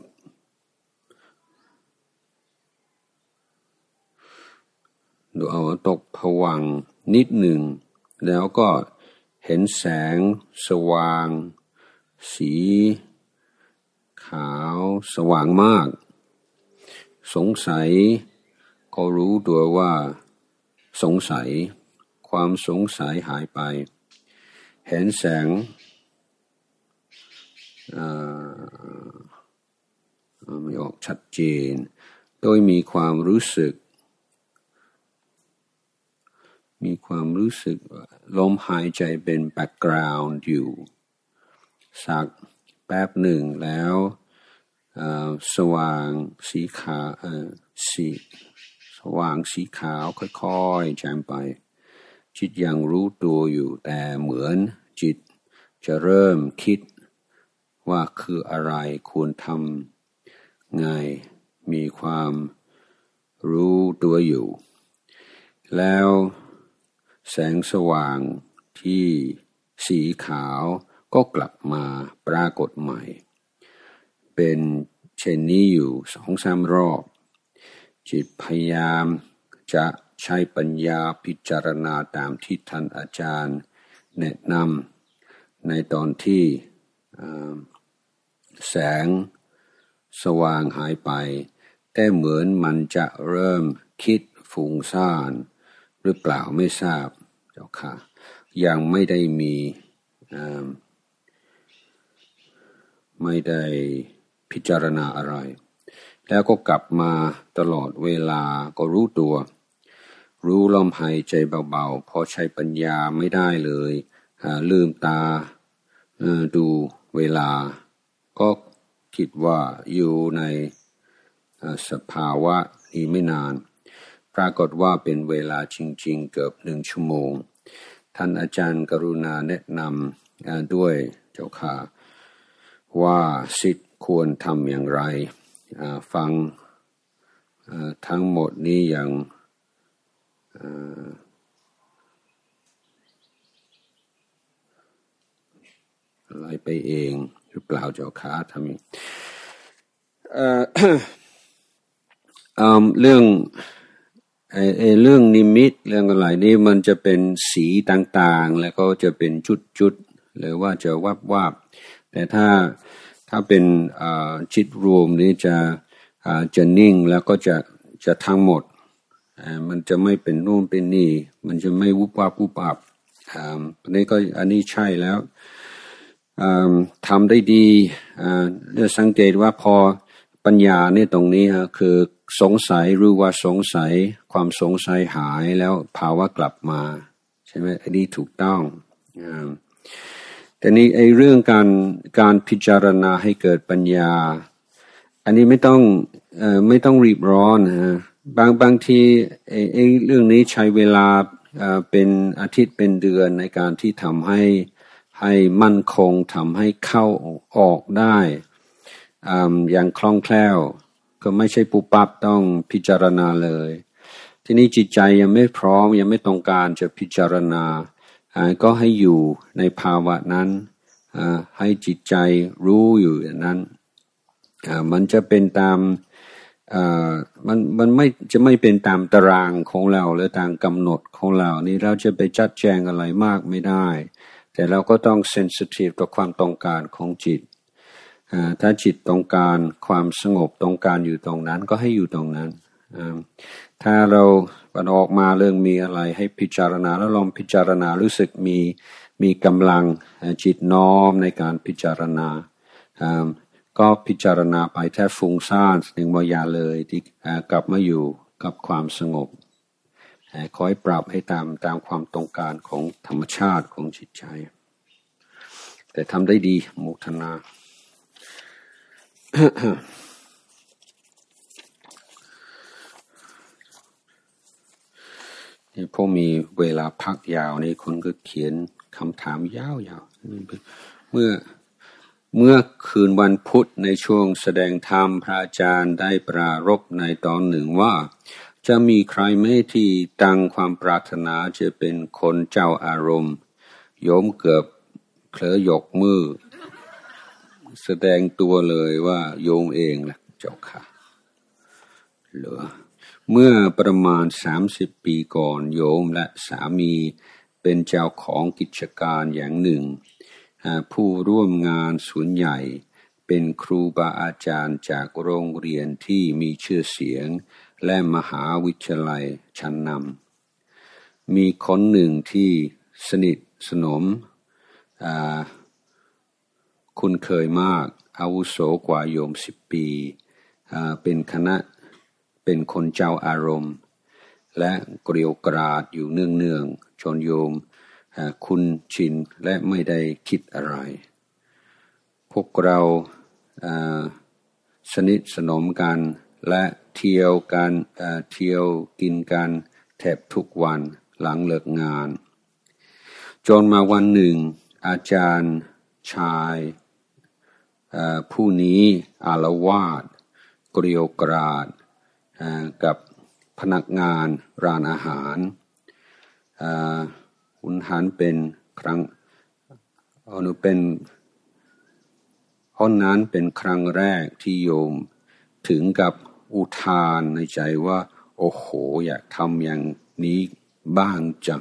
ดูเอาตกผวังค์นิดหนึ่งแล้วก็เห็นแสงสว่างสีขาวสว่างมากสงสัยก็รู้ตัวว่าสงสัยความสงสัยหายไปเห็นแสงไม่ออกชัดเจนโดยมีความรู้สึกมีความรู้สึกลมหายใจเป็นแบ็กกราวด์อยู่สักแป๊บหนึ่งแล้วสว่างสีขาวสีสว่างสีขาวค่อยๆจางไปจิตยังรู้ตัวอยู่แต่เหมือนจิตจะเริ่มคิดว่าคืออะไรควรทำไงมีความรู้ตัวอยู่แล้วแสงสว่างที่สีขาวก็กลับมาปรากฏใหม่เป็นเช่นนี้อยู่สองสามรอบจิตพยายามจะใช้ปัญญาพิจารณาตามที่ท่านอาจารย์แนะนำในตอนที่แสงสว่างหายไปแต่เหมือนมันจะเริ่มคิดฟุ้งซ่านหรือเปล่าไม่ทราบเจ้าค่ะยังไม่ได้มีไม่ได้พิจารณาอะไรแล้วก็กลับมาตลอดเวลาก็รู้ตัวรู้ลมหายใจเบาๆพอใช้ปัญญาไม่ได้เลยลืมตาดูเวลาก็คิดว่าอยู่ในสภาวะนี้ไม่นานปรากฏว่าเป็นเวลาจริงๆเกือบหนึ่งชั่วโมงท่านอาจารย์กรุณาแนะนำด้วยเจ้าค่ะว่าศิษย์ควรทำอย่างไรฟังทั้งหมดนี้อย่างอะไรไปเองหรือเปล่าเจ้าค่ะทำเรื่องไอ้เรื่องนิมิตเรื่องอะไรนี่มันจะเป็นสีต่างๆแล้วก็จะเป็นจุดๆหรือว่าจะวับวับแต่ถ้าถ้าเป็นจิตรวมนี่จะจะนิ่งแล้วก็จะจะทั้งหมดมันจะไม่เป็นนู่นเป็นนี่มันจะไม่วุบวับวุบวับอันนี้ก็อันนี้ใช่แล้วทำได้ดีจะสังเกตว่าพอปัญญาเนี่ยตรงนี้ฮะคือสงสัยรู้ว่าสงสัยความสงสัยหายแล้วภาวะกลับมาใช่ไหมอันนี้ถูกต้องแต่แต่นี้ไอ้เรื่องการการพิจารณาให้เกิดปัญญาอันนี้ไม่ต้องเอ่อไม่ต้องรีบร้อนฮะบางบางทีไอ้ไอ้เรื่องนี้ใช้เวลาเอ่อเป็นอาทิตย์เป็นเดือนในการที่ทำให้ให้มั่นคงทำให้เข้าออกได้อ่าอย่างคล่องแคล่วก็ไม่ใช่ปุ๊บปั๊บต้องพิจารณาเลยทีนี้จิตใจยังไม่พร้อมยังไม่ต้องการจะพิจารณาอ่าก็ให้อยู่ในภาวะนั้นอ่าให้จิตใจรู้อยู่อย่างนั้นอ่ามันจะเป็นตามอ่ามันมันไม่จะไม่เป็นตามตารางของเราหรือตามกำหนดของเรานี่เราจะไปจัดแจงอะไรมากไม่ได้แต่เราก็ต้องเซนซิทีฟต่อความต้องการของจิตอ่าถ้าจิตต้องการความสงบต้องการอยู่ตรงนั้นก็ให้อยู่ตรงนั้นอ่าถ้าเราบันออกมาเรื่องมีอะไรให้พิจารณาแล้วลองพิจารณารู้สึกมีมีกำลังจิตน้อมในการพิจารณาอ่าก็พิจารณาไปแท้ฟุ้งซ่านหนึ่งวายาเลยที่กลับมาอยู่กับความสงบคอยปรับให้ตามตามความต้องการของธรรมชาติของจิตใจแต่ทำได้ดีโมทนา พอมีเวลาพักยาวนี่คนก็เขียนคำถามยาวๆเมื่อเมื่อคืนวันพุธในช่วงแสดงธรรมพระอาจารย์ได้ปรารภในตอนหนึ่งว่าจะมีใครไหมที่ตั้งความปรารถนาจะเป็นคนเจ้าอารมณ์โยมเกือบเผลอยกมือแสดงตัวเลยว่าโยมเองแหละเจ้าค่ะเหลือเมื่อประมาณสามสิบปีก่อนโยมและสามีเป็นเจ้าของกิจการอย่างหนึ่งผู้ร่วมงานส่วนใหญ่เป็นครูบาอาจารย์จากโรงเรียนที่มีชื่อเสียงและมหาวิทยาลัยชั้นนำมีคนหนึ่งที่สนิทสนมคุ้นเคยมากอาวุโสกว่าโยมสิบปีเป็นคณะเป็นคนเจ้าอารมณ์และเกลียวกราดอยู่เนืองๆจนโยมคุ้นชินและไม่ได้คิดอะไรพวกเราสนิทสนมกันและเที่ยวกันเที่ยวกินกันแทบทุกวันหลังเลิกงานจนมาวันหนึ่งอาจารย์ชายผู้นี้อาละวาดเกลียวกราดกับพนักงานร้านอาหารอุนหันเป็นครั้งอนุเป็นห้องนั้นเป็นครั้งแรกที่โยมถึงกับอุทานในใจว่าโอ้โหอยากทำอย่างนี้บ้างจัง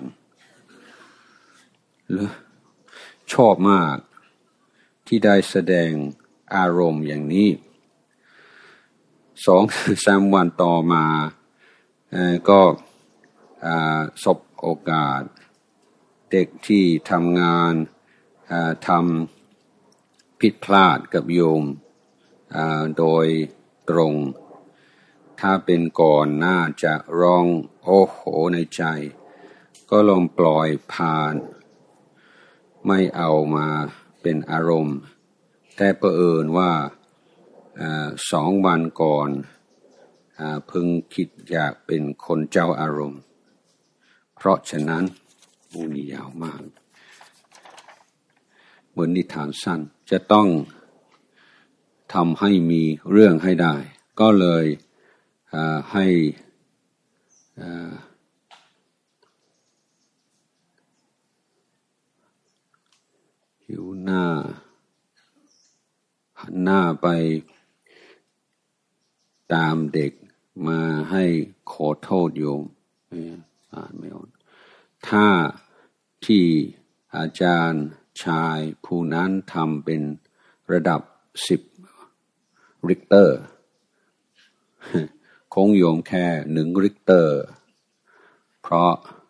เลยชอบมากที่ได้แสดงอารมณ์อย่างนี้สองสามวันต่อมาก็สบโอกาสเด็กที่ทำงานทำผิดพลาดกับโยมโดยตรงถ้าเป็นก่อนน่าจะร้องโอ้โหในใจก็ลองปล่อยผ่านไม่เอามาเป็นอารมณ์แต่เผอิญว่าสองวันก่อนเพิ่งคิดอยากเป็นคนเจ้าอารมณ์เพราะฉะนั้นมูนี่ยาวมากเหมือนนิทานสั้นจะต้องทำให้มีเรื่องให้ได้ก็เลยให้อยู่หน้าหันหน้าไปตามเด็กมาให้ขอโทษโยมอ่านไม่ออกถ้าที่อาจารย์ชายผู้นั้นทำเป็นระดับสิบริกเตอร์คงโยมแค่หนึ่งริกเตอร์เพราะ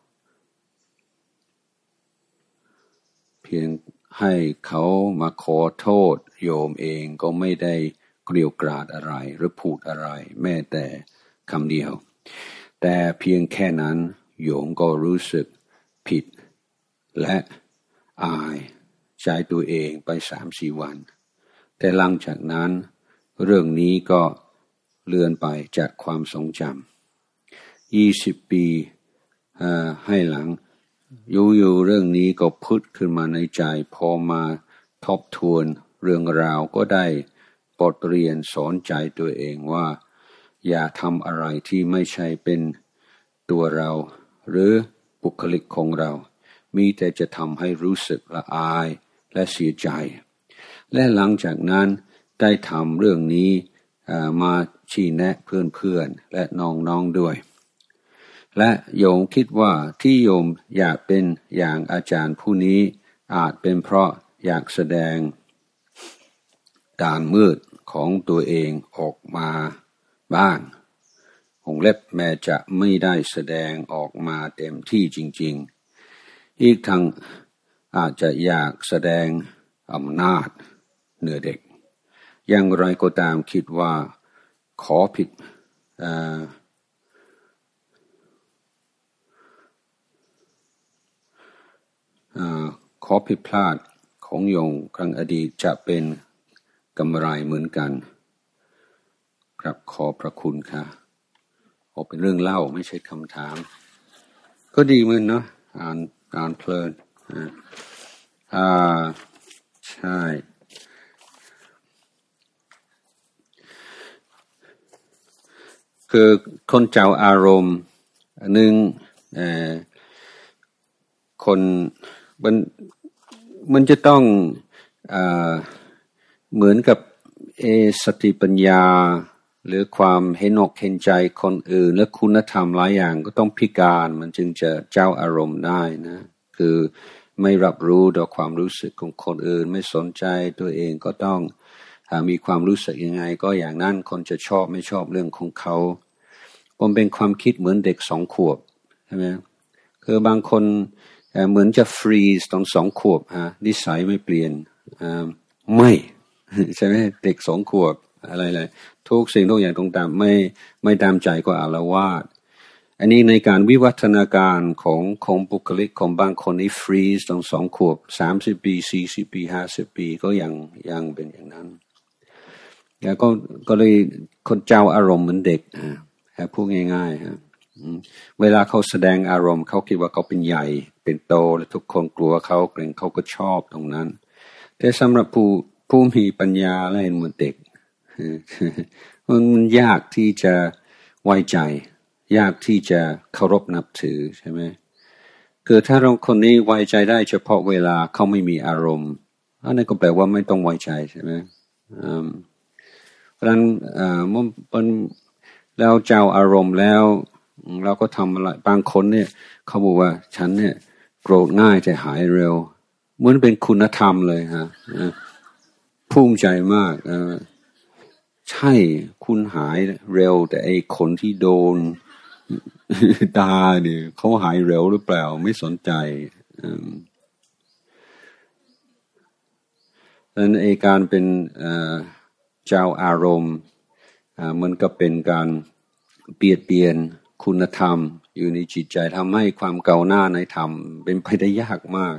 เพียงให้เขามาขอโทษโยมเองก็ไม่ได้เกลียวกราดอะไรหรือพูดอะไรแม้แต่คำเดียวแต่เพียงแค่นั้นโยมก็รู้สึกผิดและอายใจตัวเองไปสามสี่วันแต่หลังจากนั้นเรื่องนี้ก็เลือนไปจากความทรงจำยี่สิบปีให้หลังอยู่ๆเรื่องนี้ก็พุทธขึ้นมาในใจพอมาทบทวนเรื่องราวก็ได้บทเรียนสอนใจตัวเองว่าอย่าทำอะไรที่ไม่ใช่เป็นตัวเราหรือบุคลิกของเรามีแต่จะทำให้รู้สึกละอายและเสียใจและหลังจากนั้นได้ทำเรื่องนี้มาชี้แนะเพื่อนๆและน้องๆด้วยและโยมคิดว่าที่โยมอยากเป็นอย่างอาจารย์ผู้นี้อาจเป็นเพราะอยากแสดงด้านมืดของตัวเองออกมาบ้างวงเล็บแม้จะไม่ได้แสดงออกมาเต็มที่จริงๆอีกทั้งอาจจะอยากแสดงอำนาจเหนือเด็กอย่างไรก็ตามคิดว่าขอผิดขอผิดพลาดของโยมครั้งอดีตจะเป็นกำไรเหมือนกันครับขอพระคุณค่ะโอ้เป็นเรื่องเล่าไม่ใช่คำถามก็ดีเหมือนเนาะอ่านอ่านเพลินอ่าใช่คือคนเจ้าอารมณ์หนึ่งเอ่อคนมันมันจะต้องเอ่อเหมือนกับเอสติปัญญาหรือความเห็นอกเห็นใจคนอื่นและคุณธรรมหลายอย่างก็ต้องพิการมันจึงจะเจ้าอารมณ์ได้นะคือไม่รับรู้ต่อความรู้สึกของคนอื่นไม่สนใจตัวเองก็ต้องมีความรู้สึกยังไงก็อย่างนั้นคนจะชอบไม่ชอบเรื่องของเขาผมเป็นความคิดเหมือนเด็กสองขวบใช่ไหมคือบางคนเหมือนจะฟรีซตอนสองขวบฮะนิสัยไม่เปลี่ยนไม่ใช่ไหมเด็กสองขวบอะไรเลยทุกสิ่งทุกอย่างตรงตามไม่ไม่ตามใจก็อาละวาดอันนี้ในการวิวัฒนาการของของบุคลิกของบางคนนี่ฟรีซตอนสองขวบสามสิบปีสี่สิบปีห้าสิบปีก็ยังยังเป็นอย่างนั้นแล้วก็ก็เลยคนเจ้าอารมณ์เหมือนเด็กฮะพูดง่ายๆฮะเวลาเขาแสดงอารมณ์เขาคิดว่าเขาเป็นใหญ่เป็นโตและทุกคนกลัวเขาเกรงเขาก็ชอบตรงนั้นแต่สำหรับผู้ผู้มีปัญญาและเหมือนเด็กมันยากที่จะไว้ใจยากที่จะเคารพนับถือใช่ไหมคือถ้าเราคนนี้ไว้ใจได้เฉพาะเวลาเขาไม่มีอารมณ์อันนั้นก็แปลว่าไม่ต้องไว้ใจใช่ไหมเพราะฉะนั้นมันแล้วเจ้าอารมณ์แล้วเราก็ทำอะไรบางคนเนี่ยเขาบอกว่าฉันเนี่ยโกรธง่ายแต่หายเร็วเหมือนเป็นคุณธรรมเลยฮะภูมิใจมากใช่คุณหายเร็วแต่ไอ้คนที่โดนตาเนี่ยเขาหายเร็วหรือเปล่าไม่สนใจดังนั้นไอ้การเป็นเจ้าอารมณ์มันก็เป็นการเปลี่ยนเปลี่ยนคุณธรรมอยู่ในจิตใจทำให้ความก้าวหน้าในธรรมเป็นไปได้ยากมาก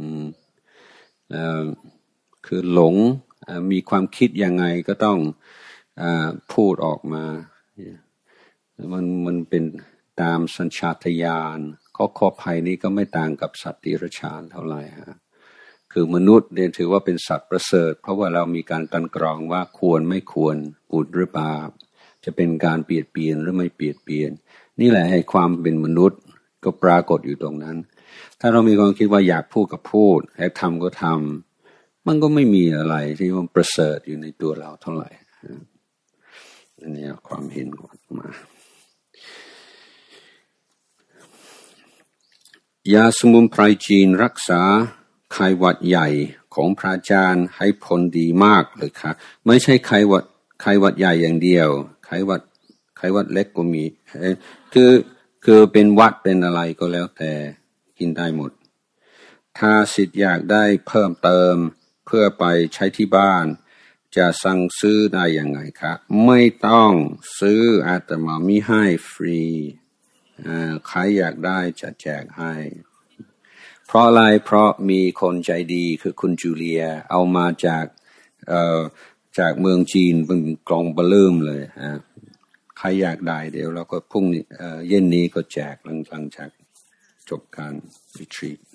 คือหลงมีความคิดยังไงก็ต้องพูดออกมามันมันเป็นตามสัญชาตญาณข้อข้อภัยนี้ก็ไม่ต่างกับสัตว์ดิรัจฉานเท่าไหร่ฮะคือมนุษย์เนี่ยถือว่าเป็นสัตว์ประเสริฐเพราะว่าเรามีการกลั่นกรองว่าควรไม่ควรบุญหรือบาปจะเป็นการเปลี่ยนเปลี่ยนหรือไม่เปลี่ยนเปลี่ยนนี่แหละให้ความเป็นมนุษย์ก็ปรากฏอยู่ตรงนั้นถ้าเรามีความคิดว่าอยากพูดก็พูดอยากทำก็ทำมันก็ไม่มีอะไรที่มันประเสริฐอยู่ในตัวเราเท่าไหร่อันนี้ความเห็นของมายาสมุนไพรจีนรักษาไข้หวัดใหญ่ของพระอาจารย์ให้ผลดีมากเลยค่ะไม่ใช่ไข้หวัดไข้หวัดใหญ่อย่างเดียวไข้หวัดไข้หวัดเล็กก็มีคือคือเป็นหวัดเป็นอะไรก็แล้วแต่กินได้หมดถ้าสิทธิ์อยากได้เพิ่มเติมเพื่อไปใช้ที่บ้านจะสั่งซื้อได้ยังไงคะไม่ต้องซื้ออาตมามีให้ฟรีใครอยากได้จะแจกให้เพราะอะไรเพราะมีคนใจดีคือคุณจูเลียเอามาจากเอ่อจากเมืองจีนเป็นกล่องเบลิ่มเลยฮะใครอยากได้เดี๋ยวเราก็พรุ่งนี้เอ่อเย็นนี้ก็แจกหลังหลังจากจบการรีทรีต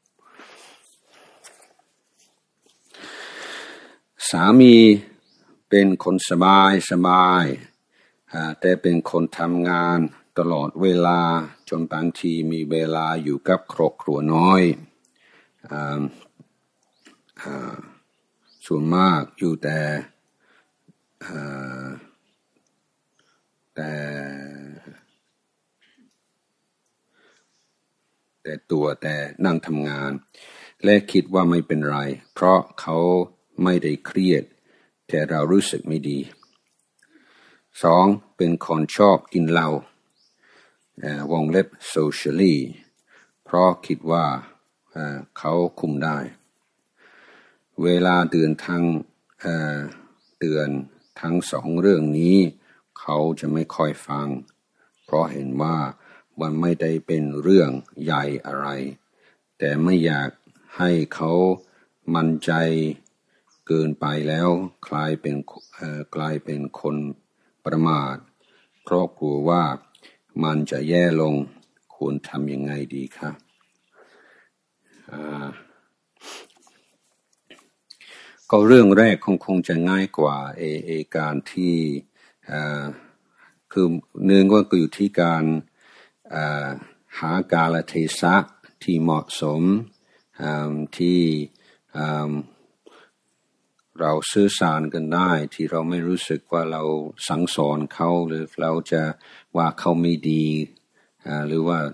สามีเป็นคนสบายสบายแต่เป็นคนทำงานตลอดเวลาจนบางทีมีเวลาอยู่กับครอบครัวน้อยส่วนมากอยู่แต่แต่แต่ตัวแต่นั่งทำงานและคิดว่าไม่เป็นไรเพราะเขาไม่ได้เครียดแต่เรารู้สึกไม่ดีสองเป็นคนชอบกินเหล้าวงเล็บ socially เพราะคิดว่าเขาคุมได้เวลาเตือนทั้งเตือนทั้งสองเรื่องนี้เขาจะไม่ค่อยฟังเพราะเห็นว่ามันไม่ได้เป็นเรื่องใหญ่อะไรแต่ไม่อยากให้เขามั่นใจเกินไปแล้วกลายเป็นกลายเป็นคนประมาทเพราะกลัวว่ามันจะแย่ลงควรทำยังไงดีคะก็เรื่องแรกคงคงจะง่ายกว่าเอเอการที่คือเนื่องก็อยู่ที่การหากาลเทศะที่เหมาะสมที่เราสื่อสารกันได้ที่เราไม่รู้สึกว่าเราสั่งสอนเขาหรือเราจะว่าเขาไม่ดีหรือว่า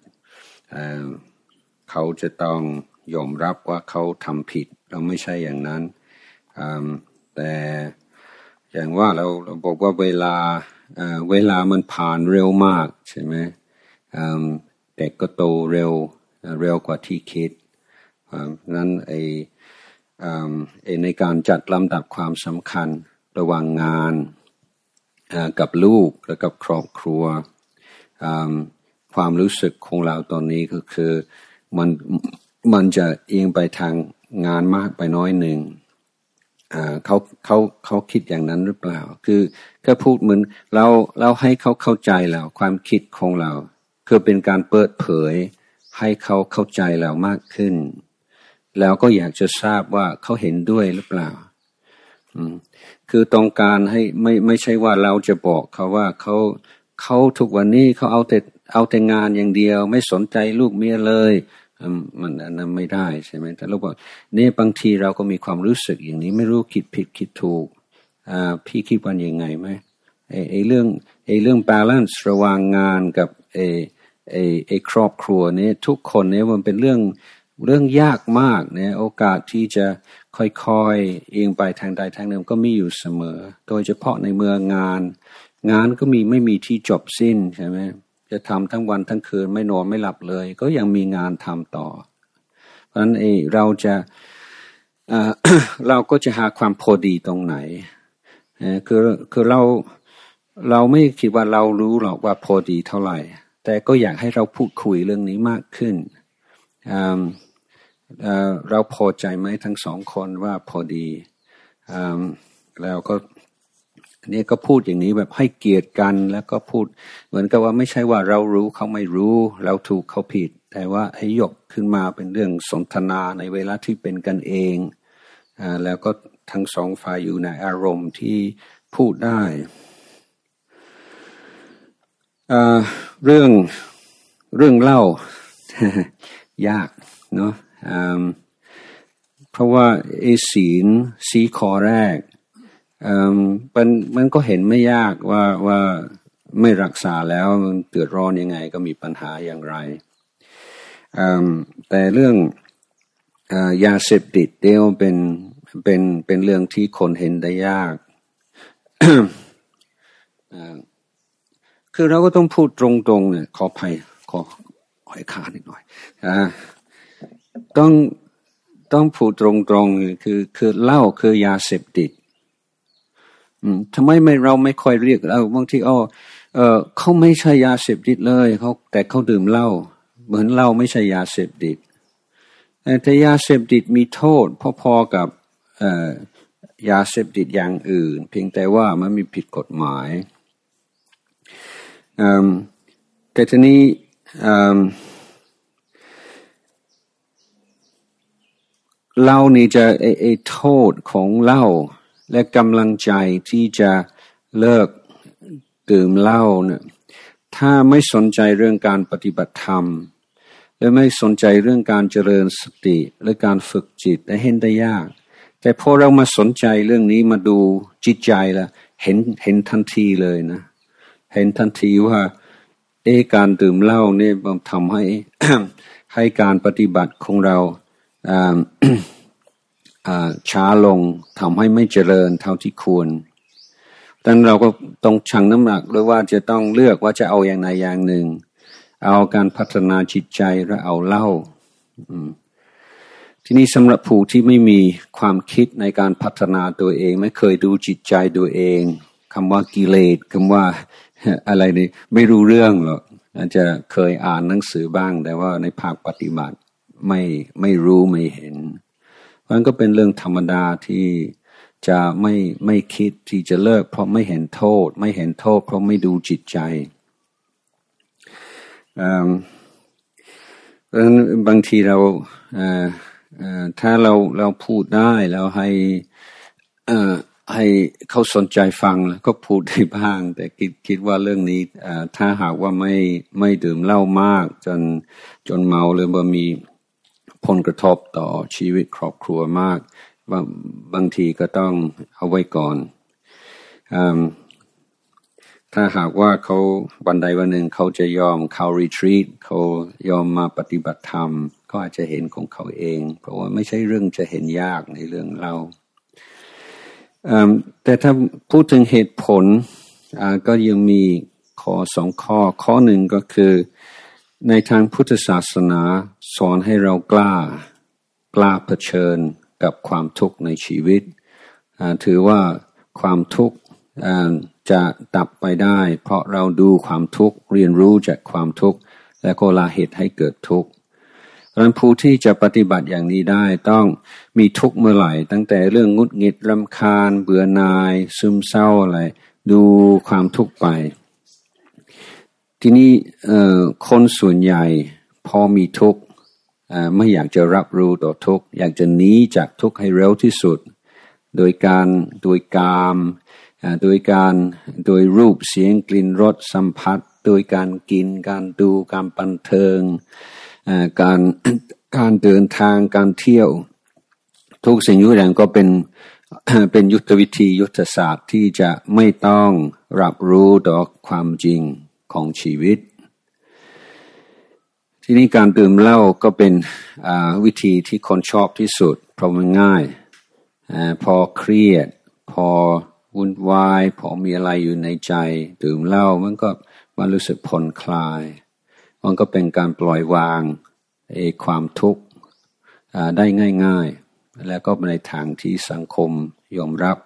เขาจะต้องยอมรับว่าเขาทำผิดเราไม่ใช่อย่างนั้นแต่อย่างว่าเราเราบอกว่าเวลาเวลามันผ่านเร็วมากใช่ไหมเด็กก็โตเร็วเร็วกว่าที่คิดนั้นไอในการจัดลำดับความสำคัญระหว่างงานกับลูกและกับครอบครัวความรู้สึกของเราตอนนี้ก็คือมันมันจะเอียงไปทางงานมากไปน้อยหนึ่งเขาเขาเขาคิดอย่างนั้นหรือเปล่าคือก็พูดเหมือนเราเราให้เขาเข้าใจแล้วความคิดของเราคือเป็นการเปิดเผยให้เขาเข้าใจเรามากขึ้นแล้วก็อยากจะทราบว่าเขาเห็นด้วยหรือเปล่าอืมคือต้องการให้ไม่ไม่ใช่ว่าเราจะบอกเขาว่าเขาเขาทุกวันนี้เขาเอาแต่เอาแต่งานอย่างเดียวไม่สนใจลูกเมียเลยมันอันนั้นไม่ได้ใช่ไหมแต่เราบอกนี่บางทีเราก็มีความรู้สึกอย่างนี้ไม่รู้คิดผิดคิดถูกอ่าพี่คิดว่ายังไงไหมไอ้ไอ้เรื่องไอ้เรื่อง balance ระหว่างงานกับไอ้ไอ้ไอ้ครอบครัวนี่ทุกคนเนี่ยมันเป็นเรื่องเรื่องยากมากเนี่ยโอกาสที่จะค่อยๆเอียงไปทางใดทางหนึ่งก็มีอยู่เสมอโดยเฉพาะในเมืองงานงานก็มีไม่มีที่จบสิ้นใช่ไหมจะทำทั้งวันทั้งคืนไม่นอนไม่หลับเลยก็ยังมีงานทำต่อเพราะฉะนั้นเอเราจะเอ่อ เราก็จะหาความพอดีตรงไหนคือคือเราเราไม่คิดว่าเรารู้หรอกว่าพอดีเท่าไหร่แต่ก็อยากให้เราพูดคุยเรื่องนี้มากขึ้นเราพอใจไหมทั้งสองคนว่าพอดีแล้วก็นี่ก็พูดอย่างนี้แบบให้เกียรติกันแล้วก็พูดเหมือนกับว่าไม่ใช่ว่าเรารู้เขาไม่รู้เราถูกเขาผิดแต่ว่าให้ยกขึ้นมาเป็นเรื่องสนทนาในเวลาที่เป็นกันเองแล้วก็ทั้งสองฝ่ายอยู่ในอารมณ์ที่พูดได้เรื่องเรื่องเล่า ยากเนาะเพราะว่าไอ้ศีลสีข้อแรกมันมันก็เห็นไม่ยากว่าว่าไม่รักษาแล้วมันเดือดร้อนยังไงก็มีปัญหาอย่างไรแต่เรื่องยาเสพติดเนี่ยเป็นเป็นเป็นเรื่องที่คนเห็นได้ยาก คือเราก็ต้องพูดตรงๆเนี่ยขออภัยขอหอยขานิดหน่อยอ่าต้องต้องพูดตรงๆคือคือเหล้าคือยาเสพติดอืมทำไมไม่เราไม่ค่อยเรียกเราบางทีอ๋อเออเขาไม่ใช่ยาเสพติดเลยเขาแต่เขาดื่มเหล้าเหมือนเหล้าไม่ใช่ยาเสพติดแต่ยาเสพติดมีโทษพอๆกับยาเสพติดอย่างอื่นเพียงแต่ว่ามันมีผิดกฎหมายแต่ทีนี้เหล้านี่จะไอ้ไอ้โทษของเหล้าและกำลังใจที่จะเลิกดื่มเหล้าเนี่ยถ้าไม่สนใจเรื่องการปฏิบัติธรรมและไม่สนใจเรื่องการเจริญสติและการฝึกจิตและเห็นได้ยากแต่พอเรามาสนใจเรื่องนี้มาดูจิตใจแล้วเห็นเห็นทันทีเลยนะเห็นทันทีว่าเอการดื่มเหล้าเนี่ยมันทำให้ ให้การปฏิบัติของเราช้าลงทำให้ไม่เจริญเท่าที่ควรดังนั้นเราก็ต้องชั่งน้ำหนักหรือว่าจะต้องเลือกว่าจะเอาอย่างใดอย่างหนึ่งเอาการพัฒนาจิตใจหรือเอาเหล้าทีนี้สำหรับผู้ที่ไม่มีความคิดในการพัฒนาตัวเองไม่เคยดูจิตใจตัวเองคำว่ากิเลสคำว่าอะไรนี่ไม่รู้เรื่องหรอกอาจจะเคยอ่านหนังสือบ้างแต่ว่าในภาคปฏิบัติไม่ไม่รู้ไม่เห็นมันก็เป็นเรื่องธรรมดาที่จะไม่ไม่คิดที่จะเลิกเพราะไม่เห็นโทษไม่เห็นโทษเพราะไม่ดูจิตใจเพราะฉะนั้นบางทีเราถ้าเราเราพูดได้แล้วให้ให้เขาสนใจฟังแล้วก็พูดได้บ้างแต่คิดคิดว่าเรื่องนี้ถ้าหากว่าไม่ไม่ดื่มเหล้ามากจนจนเมาหรือว่ามีผลกระทบต่อชีวิตครอบครัวมากว่าบางทีก็ต้องเอาไว้ก่อนถ้าหากว่าเขาวันใดวันหนึ่งเขาจะยอมเข้ารีทรีตเขายอมมาปฏิบัติธรรมก็อาจจะเห็นของเขาเองเพราะว่าไม่ใช่เรื่องจะเห็นยากในเรื่องเราแต่ถ้าพูดถึงเหตุผลก็ยังมีข้อสองข้อข้อหนึ่งก็คือในทางพุทธศาสนาสอนให้เรากล้ากล้าเผชิญกับความทุกข์ในชีวิตถือว่าความทุกข์จะดับไปได้เพราะเราดูความทุกข์เรียนรู้จากความทุกข์และก็ละเหตุให้เกิดทุกข์เพราะฉะนั้นผู้ที่จะปฏิบัติอย่างนี้ได้ต้องมีทุกข์เมื่อไหร่ตั้งแต่เรื่องงุดหงิดรำคาญเบื่อหน่ายซึมเศร้าอะไรดูความทุกข์ไปทีนี้คนส่วนใหญ่พอมีทุกข์ไม่อยากจะรับรู้ต่อทุกข์อยากจะหนีจากทุกข์ให้เร็วที่สุดโดยการโดยกามโดยการโดยรูปเสียงกลิ่นรสสัมผัสโดยการกินการดูการบันเทิงการการเดินทางการเที่ยวทุกสิ่งทุกอย่างก็เป็นเป็นยุทธวิธียุทธศาสตร์ที่จะไม่ต้องรับรู้ต่อความจริงของชีวิตทีนี้การดื่มเหล้าก็เป็นวิธีที่คนชอบที่สุดเพราะมันง่ายพอเครียดพอวุ่นวายพอมีอะไรอยู่ในใจดื่มเหล้ามันก็มันรู้สึกผ่อนคลายมันก็เป็นการปล่อยวางไอ้ความทุกข์ได้ง่ายๆแล้วก็ในทางที่สังคมยอมรับ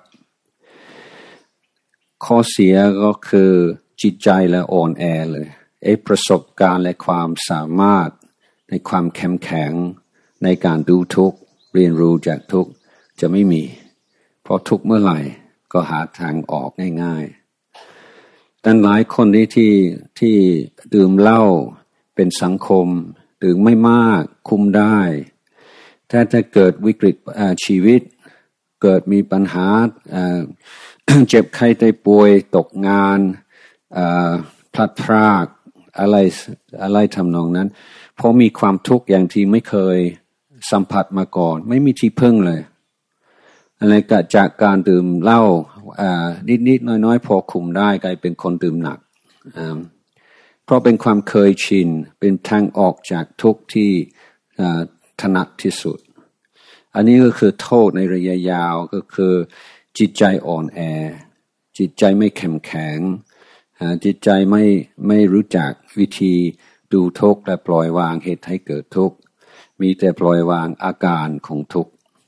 ข้อเสียก็คือจิตใจและอ่อนแอเลยไอ้ประสบการณ์และความสามารถในความเข้มแข็งในการดูทุกข์เรียนรู้จากทุกข์จะไม่มีเพราะทุกข์เมื่อไหร่ก็หาทางออกง่ายๆแต่หลายคนที่ที่ที่ดื่มเหล้าเป็นสังคมดื่มไม่มากคุมได้ถ้าถ้าเกิดวิกฤตชีวิตเกิดมีปัญหา เจ็บไข้ได้ป่วยตกงานพลัดพรากอะไรอะไรทำนองนั้นเพราะมีความทุกข์อย่างที่ไม่เคยสัมผัสมาก่อนไม่มีที่พึ่งเลยอะไรก็จากการดื่มเหล้านิดๆน้อยๆพอคุมได้กลายเป็นคนดื่มหนักเพราะเป็นความเคยชินเป็นทางออกจากทุกข์ที่ถนัดที่สุดอันนี้ก็คือโทษในระยะยาวก็คือจิตใจอ่อนแอจิตใจไม่เข้มแข็งจิตใจไม่ไม่รู้จักวิธีดูทุกข์และปล่อยวางเหตุให้เกิดทุกข์มีแต่ปล่อยวางอาการของทุกข์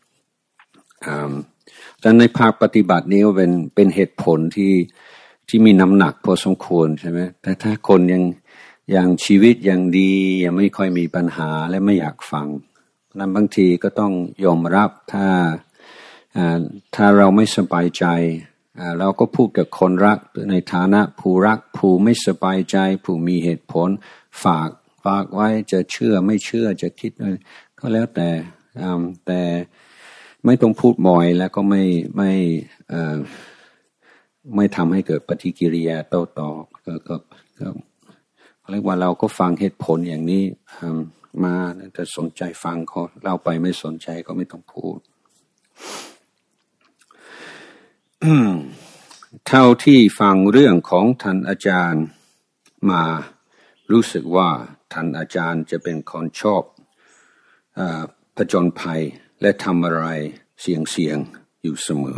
แต่ในภาคปฏิบัตินี้เป็นเป็นเหตุผลที่ที่มีน้ำหนักพอสมควรใช่ไหมแต่ถ้าคนยังยังชีวิตยังดียังไม่ค่อยมีปัญหาและไม่อยากฟังนั้นบางทีก็ต้องยอมรับถ้าถ้าเราไม่สบายใจเราก็พูดกับคนรักในฐานะผู้รักผู้ไม่สบายใจผู้มีเหตุผลฝากฝากไว้จะเชื่อไม่เชื่อจะคิดก็แล้วแต่แต่ไม่ต้องพูดบ่อยแล้วก็ไม่ไม่ไม่ทำให้เกิดปฏิกิริยาโต้ตอบก็ก็ก็เรียกว่าเราก็ฟังเหตุผลอย่างนี้มาแต่สนใจฟังเขาเล่าไปไม่สนใจก็ไม่ต้องพูด เท่าที่ฟังเรื่องของท่านอาจารย์มารู้สึกว่าท่านอาจารย์จะเป็นคนชอบผจญภัยและทำอะไรเสี่ยงๆอยู่เสมอ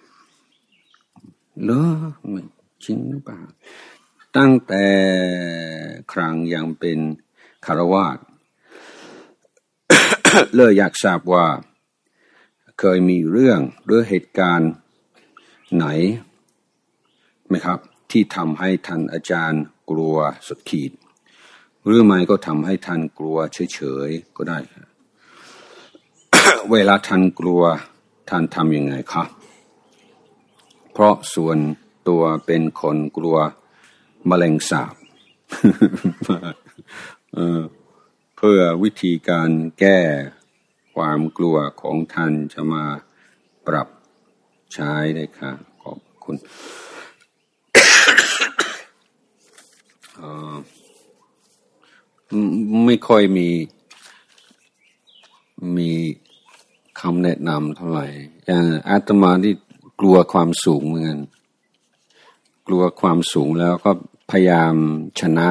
เหรอจริงหรือเปล่าตั้งแต่ครั้งยังเป็นคฤหัสถ์ เลยอยากทราบว่าเคยมีเรื่องหรือเหตุการณ์ไหนไหมครับที่ทำให้ท่านอาจารย์กลัวสุดขีดหรือไม่ก็ทำให้ท่านกลัวเฉยๆก็ได้ เวลาท่านกลัวท่านทำยังไงครับเพราะส่วนตัวเป็นคนกลัวแมลงสาบ เ, เพื่อวิธีการแก้ความกลัวของท่านจะมาปรับใช้ได้ค่ะขอบคุณ ไม่ค่อยมีมีคำแนะนำเท่าไหร่อย่างอาตมาที่กลัวความสูงเหมือนกันกลัวความสูงแล้วก็พยายามชนะ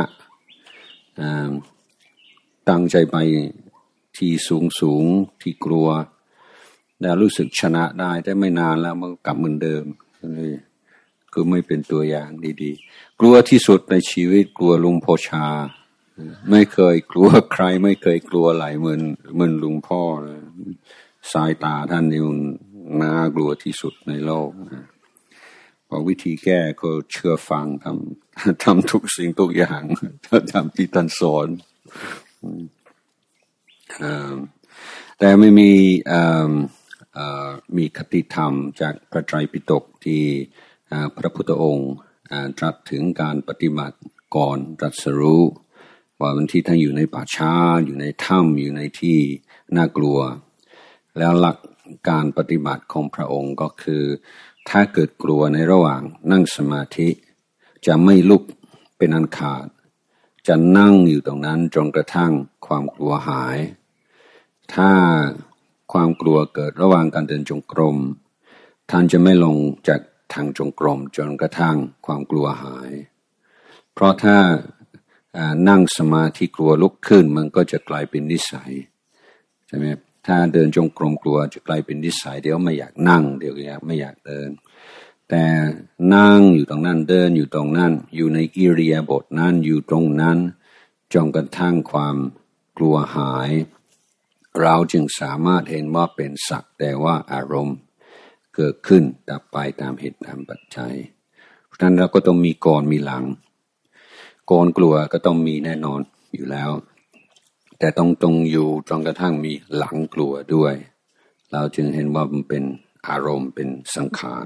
ตั้งใจไปที่สูงสูงที่กลัวแล้วรู้สึกชนะได้แต่ไม่นานแล้วมันกลับเหมือนเดิมเลยคือไม่เป็นตัวอย่างดีๆกลัวที่สุดในชีวิตกลัวลุงพ่อชาไม่เคยกลัวใครไม่เคยกลัวไหลเหมือนเหมือนลุงพ่อสายตาท่านนี่มันน่ากลัวที่สุดในโลกพอวิธีแก้ก็เชื่อฟังทำทำทุกสิ่งทุกอย่างทำที่ท่านสอนแต่ไม่มีมีคติธรรมจากพระไตรปิฎกที่พระพุทธองค์ตรัสถึงการปฏิบัติก่อนตรัสรู้ว่าบางทีท่านอยู่ในป่าช้าอยู่ในถ้ำอยู่ในที่น่ากลัวแล้วหลักการปฏิบัติของพระองค์ก็คือถ้าเกิดกลัวในระหว่างนั่งสมาธิจะไม่ลุกเป็นอันขาดจะนั่งอยู่ตรงนั้นจนกระทั่งความกลัวหายถ้าความกลัวเกิดระหว่างการเดินจงกรมท่านจะไม่ลงจากทางจงกรมจนกระทั่งความกลัวหายเพราะถ้านั่งสมาธิกลัวลุกขึ้นมันก็จะกลายเป็นนิสัยใช่ไหมถ้าเดินจงกรมกลัวจะกลายเป็นนิสัยเดี๋ยวไม่อยากนั่งเดี๋ยวอยากไม่อยากเดินแต่นั่งอยู่ตรงนั้นเดินอยู่ตรงนั้นอยู่ในอิริยาบถนั้นอยู่ตรงนั้นจนกระทั่งความกลัวหายเราจึงสามารถเห็นว่าเป็นสักแต่ว่าอารมณ์เกิดขึ้นดับไปตามเหตุตามปัจจัยเพราะฉะนั้นเราก็ต้องมีก่อนมีหลังก่อนกลัวก็ต้องมีแน่นอนอยู่แล้วแต่ต้องตรงอยู่จนกระทั่งมีหลังกลัวด้วยเราจึงเห็นว่ามันเป็นอารมณ์เป็นสังขาร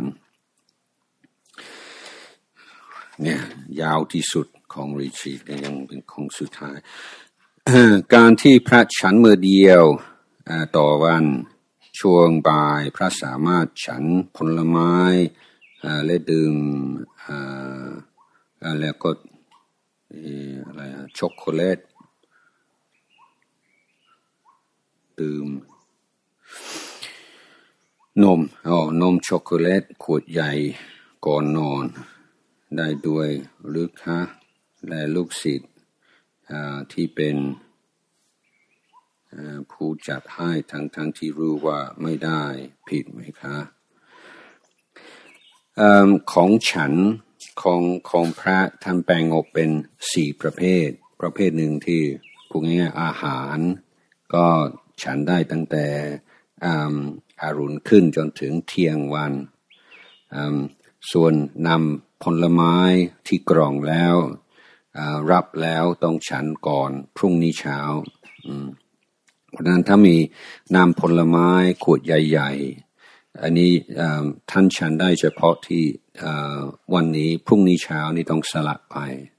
เนี่ยยาวที่สุดของริชีตยังเป็นของสุดท้ายการที่พระฉันมือเดียวต่อวันช่วงบ่ายพระสามารถฉันผลไม้และดื่มแล้วก็อะไรช็อกโกแลตดื่มนมอ๋อนมช็อกโกแลตขวดใหญ่ก่อนนอนได้ด้วยหรือคะและลูกศิษย์ที่เป็นผู้จัดให้ทั้งทั้งที่รู้ว่าไม่ได้ผิดไหมคะของฉันของของพระท่านแบ่งออกเป็นสี่ประเภทประเภทหนึ่งที่พูดง่ายๆอาหารก็ฉันได้ตั้งแต่อารุณขึ้นจนถึงเที่ยงวันส่วนนำผลไม้ที่กรองแล้วรับแล้วต้องฉันก่อนพรุ่งนี้เช้าเพราะฉะนั้นถ้ามีน้ำผลไม้ขวดใหญ่ๆอันนี้ท่านฉันได้เฉพาะที่วันนี้พรุ่งนี้เช้านี่ต้องสละไป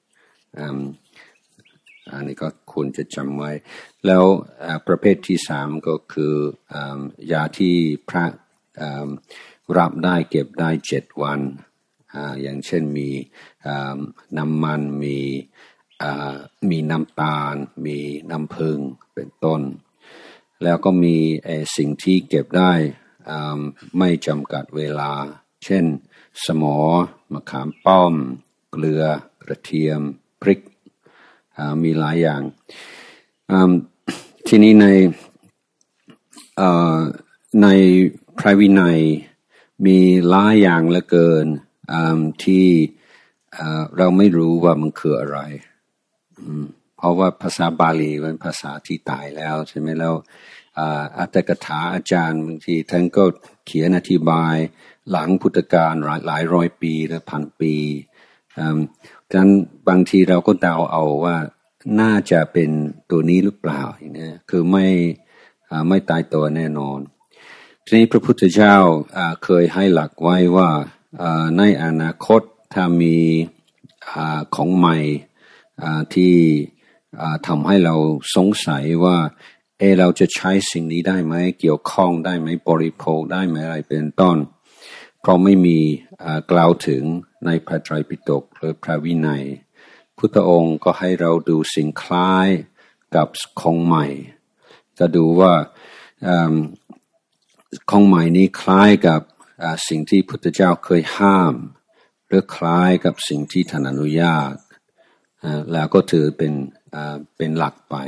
อันนี้ก็ควรจะจำไว้แล้วประเภทที่สามก็คือยาที่พระรับได้เก็บได้เจ็ดวันอย่างเช่นมีน้ำมันมีมีน้ำตาลมีน้ำผึ้งเป็นต้นแล้วก็มีสิ่งที่เก็บได้ไม่จำกัดเวลาเช่นสมอมะขามป้อมเกลือกระเทียมพริกมีหลายอย่างที่นี้ในในพระวินัยมีหลายอย่างเหลือเกินที่เราไม่รู้ว่ามันคืออะไรเพราะว่าภาษาบาลีเป็นภาษาที่ตายแล้วใช่ไหมแล้วอัตถกถาอาจารย์บางทีท่านก็เขียนอธิบายหลังพุทธกาลหลายหลายร้อยปีหรือพันปีดังนั้นบางทีเราก็เดาเอาว่าน่าจะเป็นตัวนี้หรือเปล่าอย่างนี้คือไม่ไม่ตายตัวแน่นอนทีนี้พระพุทธเจ้าเคยให้หลักไว้ว่าในอนาคตถ้ามีของใหม่ที่ทำให้เราสงสัยว่าเออเราจะใช้สิ่งนี้ได้ไหมเกี่ยวข้องได้ไหมบริโภคได้ไหมอะไรเป็นต้นเพราะไม่มีกล่าวถึงในพระไตรปิฎกหรือพระวินัยพุทธองค์ก็ให้เราดูสิ่งคล้ายกับของใหม่จะดูว่าของใหม่นี้คล้ายกับสิ่งที่พุทธเจ้าเคยห้ามหรือคล้ายกับสิ่งที่ท่านอนุญาตแล้วก็ถือเป็นเป็นหลักไป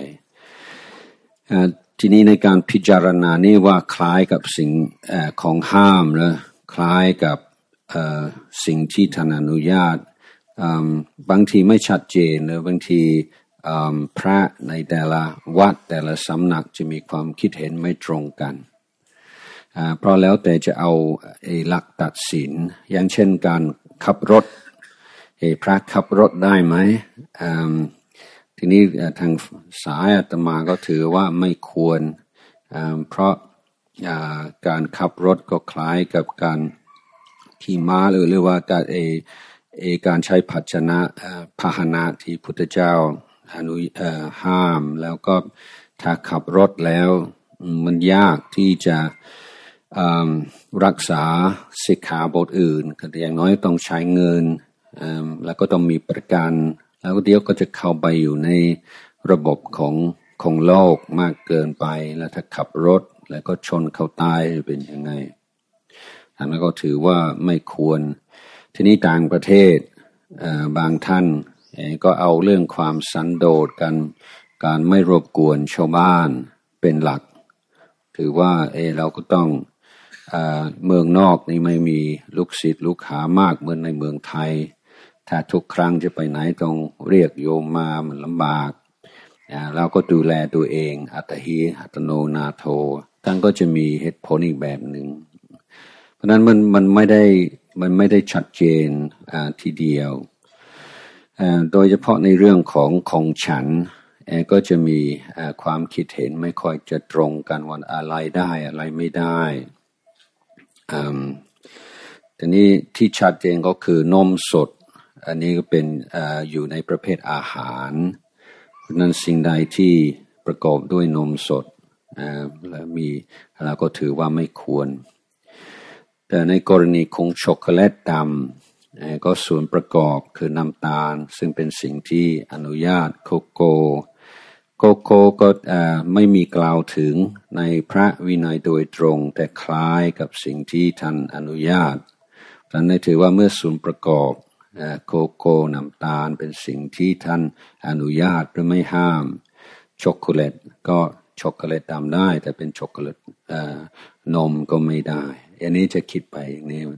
ทีนี้ในการพิจารณานี่ว่าคล้ายกับสิ่งของห้ามหรือคล้ายกับสิ่งที่ท่านอนุญาตบางทีไม่ชัดเจนหรือบางทีพระในแต่ละวัดแต่ละสำนักจะมีความคิดเห็นไม่ตรงกันเพราะแล้วแต่จะเอาหลักตัดสินอย่างเช่นการขับรถพระขับรถได้ไหมทีนี้ทางสายอาตมาก็ถือว่าไม่ควรเพราะการขับรถก็คล้ายกับการขี่ม้าหรือหรือว่าการเอเอการใช้ภาชนะพาหนะที่พุทธเจ้าอนุห้ามแล้วก็ถ้าขับรถแล้วมันยากที่จะรักษาสิกขาบทอื่นอย่างน้อยต้องใช้เงินแล้วก็ต้องมีประกันแล้วเดี๋ยวก็จะเข้าไปอยู่ในระบบของของโลกมากเกินไปแล้วถ้าขับรถแล้วก็ชนเขาตายเป็นยังไงอันนั้นก็ถือว่าไม่ควรทีนี้ต่างประเทศบางท่านก็เอาเรื่องความสันโดษกันการไม่รบกวนชาวบ้านเป็นหลักถือว่าเออเราก็ต้องเมืองนอกนี่ไม่มีลูกศิษย์ลูกหามากเหมือนในเมืองไทยถ้าทุกครั้งจะไปไหนต้องเรียกโยมมามันลำบากเราก็ดูแลตัวเองอัตหิอัตโนนาโถท่านก็จะมีเหตุผลอีกแบบหนึ่งเพราะนั้นมันมันไม่ได้มันไม่ได้ชัดเจนทีเดียวโดยเฉพาะในเรื่องของของฉันก็จะมีความคิดเห็นไม่ค่อยจะตรงกันว่าอะไรได้อะไรไม่ได้ทีนี้ที่ชัดเจนก็คือนมสดอันนี้ก็เป็น อ, อยู่ในประเภทอาหารเพราะนั้นสิ่งใดที่ประกอบด้วยนมสดแล้วมีเราก็ถือว่าไม่ควรแต่ในกรณีของช็อกโกแลตดำก็ส่วนประกอบคือน้ำตาลซึ่งเป็นสิ่งที่อนุญาตโกโก้โกโก้ก็ไม่มีกล่าวถึงในพระวินัยโดยตรงแต่คล้ายกับสิ่งที่ท่านอนุญาตท่านได้ถือว่าเมื่อส่วนประกอบโกโก้น้ำตาลเป็นสิ่งที่ท่านอนุญาตหรือไม่ห้ามช็อกโกแลตก็ช็อกโกแลตดำได้แต่เป็นช็อกโกแลตนมก็ไม่ได้อันนี้จะคิดไปอย่างนี้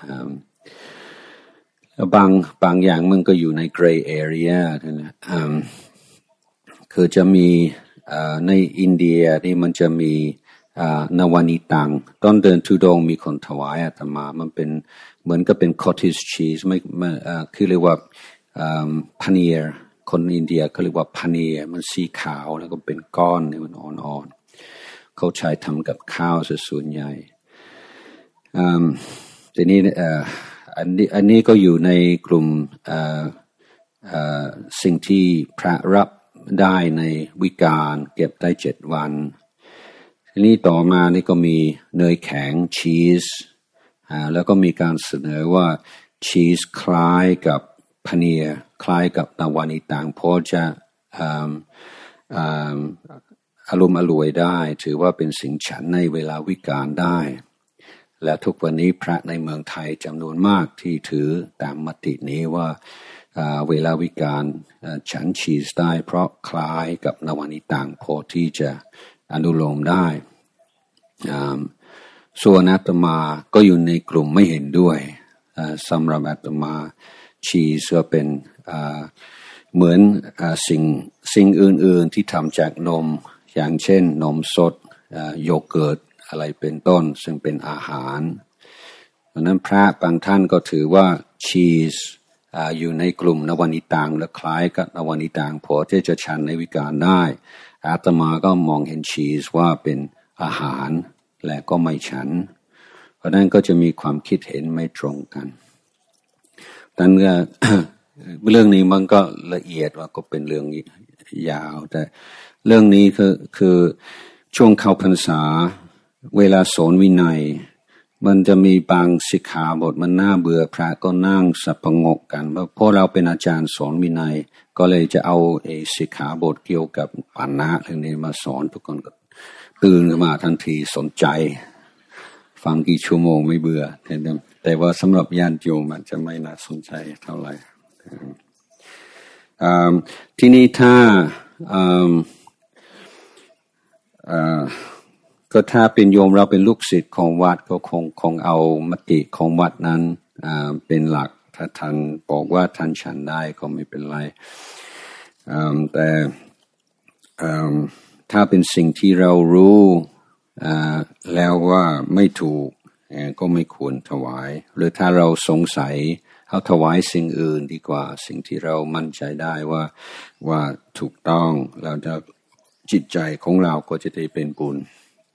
บางบางอย่างมันก็อยู่ใน gray area นะคือจะมีในอินเดียนี่มันจะมีนวนิตังตอนเดินทุดงมีคนถวายอาตมามันเป็นเหมือนกับเป็น cottage cheese ไม่ไม่คือเรียกว่าพานีร์คนอินเดียเขาเรียกว่าพานีร์มันสีขาวแล้วก็เป็นก้อนนี่มันอ่อนเขาใช้ทำกับข้าวส่วนใหญ่ทีนี้อันนี้อันนี้ก็อยู่ในกลุ่มสิ่งที่พระรับได้ในวิกาลเก็บได้เจ็ดวันทีนี้ต่อมานี่ก็มีเนยแข็งชีสแล้วก็มีการเสนอว่าชีสคล้ายกับพเนียคล้ายกับนาวานิตังพอจะอารมณ์อร่วยได้ถือว่าเป็นสิ่งฉันในเวลาวิกาลได้และทุกวันนี้พระในเมืองไทยจำนวนมากที่ถือตามมตินี้ว่าเวลาวิกาลฉันชีสได้เพราะคล้ายกับนวานิตังพอที่จะอนุโลมได้ส่วนอาตมาก็อยู่ในกลุ่มไม่เห็นด้วยสำหรับอาตมาชีสก็เป็นเหมือนสิ่งสิ่งอื่นๆที่ทำจากนมอย่างเช่นนมสดโยเกิร์ตอะไรเป็นต้นซึ่งเป็นอาหารเพราะนั้นพระบางท่านก็ถือว่าชีสอยู่ในกลุ่มนวานิตังและคล้ายกับนวานิตังพอที่จะฉันในวิกาลได้อาตมาก็มองเห็นชีสว่าเป็นอาหารและก็ไม่ฉันเพราะนั้นก็จะมีความคิดเห็นไม่ตรงกันดังนั้น เรื่องนี้มันก็ละเอียดว่าก็เป็นเรื่องยาวแต่เรื่องนี้คือคือช่วงเข้าพรรษาเวลาสอนวินัยมันจะมีบางสิกขาบทมันน่าเบื่อพระก็นั่งสับประงกกันเพราะเราเป็นอาจารย์สอนวินัยก็เลยจะเอาไอ้สิกขาบทเกี่ยวกับปานะเรื่องนี้มาสอนทุกคนก็ตื่นขึ้นมาทันทีสนใจฟังกี่ชั่วโมงไม่เบื่อแต่ว่าสำหรับญาติโยมมันจะไม่น่าสนใจเท่าไหร่ที่นี่ถ้าก็ถ้าเป็นโยมเราเป็นลูกศิษย์ของวัดก็คงคงเอามติของวัดนั้นเป็นหลักถ้าท่านบอกว่าท่านฉันได้ก็ไม่เป็นไรแต่ถ้าเป็นสิ่งที่เรารู้แล้วว่าไม่ถูกก็ไม่ควรถวายหรือถ้าเราสงสัยเอาถวายสิ่งอื่นดีกว่าสิ่งที่เรามั่นใจได้ว่าว่าถูกต้องเราจะจิตใจของเราก็จะได้เป็นบุญ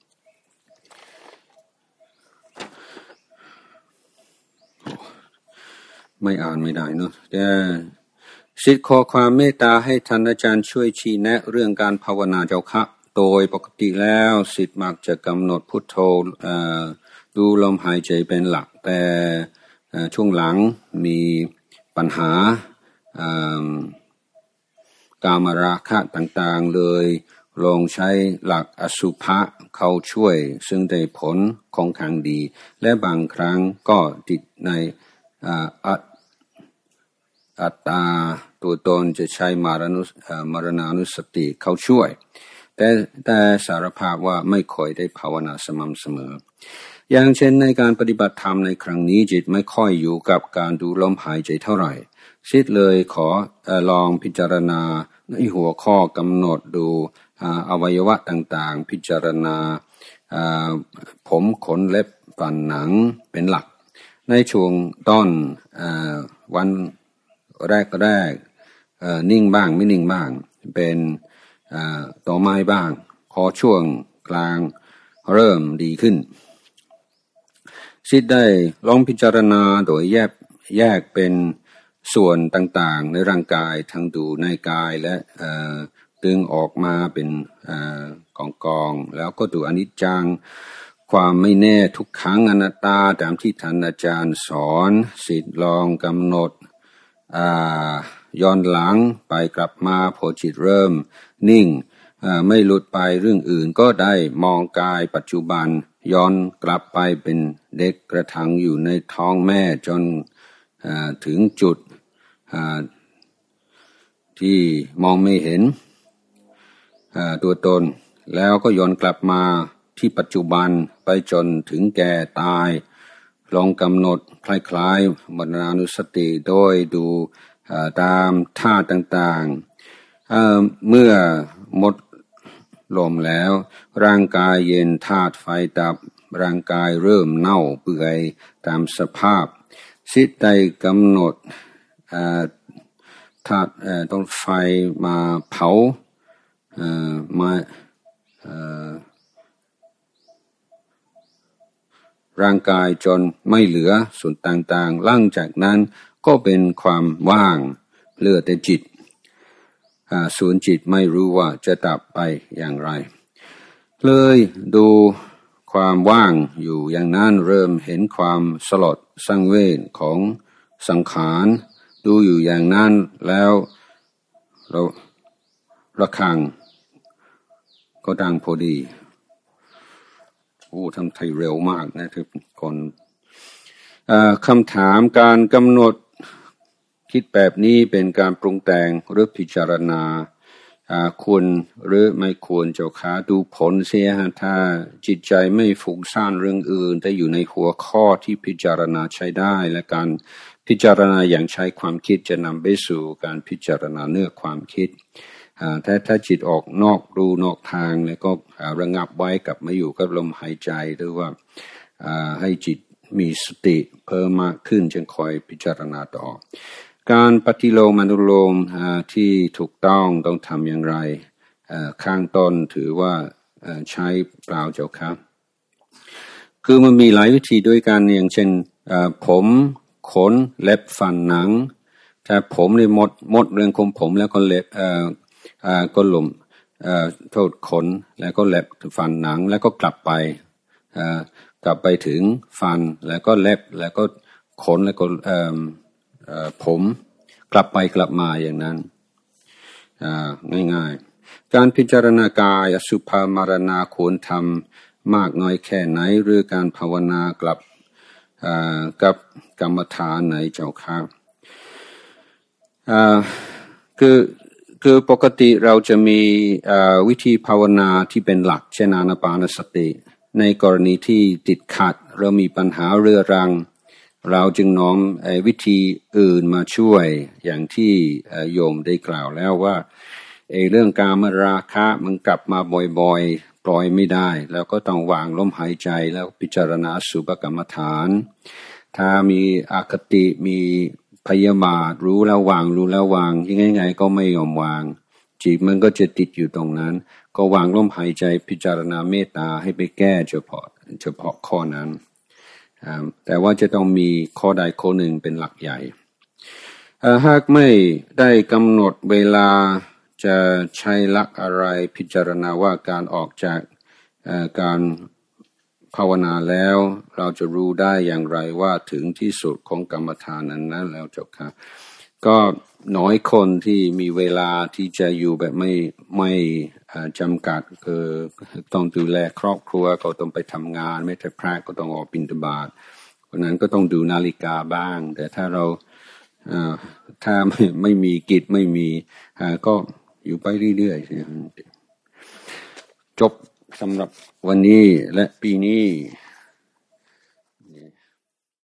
ไม่อ่านไม่ได้เนาะแต่ศิษย์ขอความเมตตาให้ท่านอาจารย์ช่วยชี้แนะเรื่องการภาวนาเจ้าค่ะโดยปกติแล้วศิษย์มักจะกำหนดพุทโธดูลมหายใจเป็นหลักแต่ช่วงหลังมีปัญหากามราคะต่างๆเลยลองใช้หลักอสุภะเข้าช่วยซึ่งได้ผลค่อนข้างดีและบางครั้งก็ติดในอัตตาตัวตนจะใช้มรณุมรณานุสติเข้าช่วยแต่แต่สารภาพว่าไม่ค่อยได้ภาวนาสม่ำเสมออย่างเช่นในการปฏิบัติธรรมในครั้งนี้จิตไม่ค่อยอยู่กับการดูลมหายใจเท่าไหร่ศิษย์เลยขอลองพิจารณาในหัวข้อกำหนดดูอวัยวะต่างๆพิจารณาผมขนเล็บฟันหนังเป็นหลักในช่วงต้นวันแรกๆนิ่งบ้างไม่นิ่งบ้างเป็นต่อไม้บ้างพอช่วงกลางเริ่มดีขึ้นศิษย์ได้ลองพิจารณาโดยแยกแยกเป็นส่วนต่างๆในร่างกายทั้งดูในกายและดึงออกมาเป็นกองๆแล้วก็ดูอนิจจังความไม่แน่ทุกครั้งอนัตตาตามที่ท่านอาจารย์สอนศิษย์ลองกำหนดย้อนหลังไปกลับมาพอจิตเริ่มนิ่งไม่หลุดไปเรื่องอื่นก็ได้มองกายปัจจุบันย้อนกลับไปเป็นเด็กกระทังอยู่ในท้องแม่จนถึงจุดที่มองไม่เห็นตัวตนแล้วก็ย้อนกลับมาที่ปัจจุบันไปจนถึงแก่ตายลองกำหนดคล้ายๆมรณานุสติโดยดูตามท่าต่างๆเมื่อหมดลมแล้วร่างกายเย็นธาตุไฟดับร่างกายเริ่มเน่าเปื่อยตามสภาพศิษย์ได้กำหนดธาตุต้นไฟมาเผามาร่างกายจนไม่เหลือส่วนต่างๆหลังจากนั้นก็เป็นความว่างเหลือแต่จิตส่วนจิตไม่รู้ว่าจะดับไปอย่างไรเลยดูความว่างอยู่อย่างนั้นเริ่มเห็นความสลดสังเวชของสังขารดูอยู่อย่างนั้นแล้วเราระฆังก็ดังพอดีโอ้ทำไทยเร็วมากนะทุกคนคำถามการกำหนดคิดแบบนี้เป็นการปรุงแต่งหรือพิจารณาควรหรือไม่ควรเจ้าค่ะดูผลเสียถ้าจิตใจไม่ฟุ้งซ่านเรื่องอื่นแต่อยู่ในหัวข้อที่พิจารณาใช้ได้และการพิจารณาอย่างใช้ความคิดจะนำไปสู่การพิจารณาเนื้อความคิดถ้าถ้าจิตออกนอกรูนอกทางแล้วก็ระงับไว้กับมาอยู่กับลมหายใจหรือว่าให้จิตมีสติเพิ่มมากขึ้นจึงคอยพิจารณาต่อการปฏิโลมอนุโลมที่ถูกต้องต้องทำอย่างไรข้างต้นถือว่าใช้เปล่าเจ้าครับคือมันมีหลายวิธีด้วยกันอย่างเช่นผมขนเล็บฟันหนังถ้าผมในหมดหมดเรื่องของผมแล้วก็เล็บก็หลุมโทษขนแล้วก็เล็บฟันหนังแล้วก็กลับไปกลับไปถึงฟันแล้วก็เล็บแล้วก็ขนแล้วก็ผมกลับไปกลับมาอย่างนั้นง่ายๆการพิจารณากายอสุภามารณาควรทำมากน้อยแค่ไหนหรือการภาวนากลับกับกรรมฐานไหนเจ้าค่ะคือคือปกติเราจะมีวิธีภาวนาที่เป็นหลักเช่นอานาปานสติในกรณีที่ติดขัดเรามีปัญหาเรื้อรังเราจึงน้อมวิธีอื่นมาช่วยอย่างที่โยมได้กล่าวแล้วว่าเรื่องกามราคะมันกลับมาบ่อยๆปล่อยไม่ได้แล้วก็ต้องวางลมหายใจแล้วพิจารณาอสุภกรรมฐานถ้ามีอคติมีพยาบาทรู้แล้ววางรู้แล้ววางยังไงๆก็ไม่ยอมวางจิตมันก็จะติดอยู่ตรงนั้นก็วางลมหายใจพิจารณาเมตตาให้ไปแก้เฉพาะเฉพาะข้อนั้นแต่ว่าจะต้องมีข้อใดข้อหนึ่งเป็นหลักใหญ่หากไม่ได้กำหนดเวลาจะใช้หลักอะไรพิจารณาว่าการออกจากการภาวนาแล้วเราจะรู้ได้อย่างไรว่าถึงที่สุดของกรรมฐานนั้นนั้นแล้วเจ้าค่ะก็น้อยคนที่มีเวลาที่จะอยู่แบบไม่ไม่จำกัดคือต้องดูแลครอบครัวก็ต้องไปทำงานไม่ใช่พระก็ต้องออกบิณฑบาตเพราะนั้นก็ต้องดูนาฬิกาบ้างแต่ถ้าเราถ้าไม่ไม่มีกิจไม่มีก็อยู่ไปเรื่อยๆจบสำหรับวันนี้และปีนี้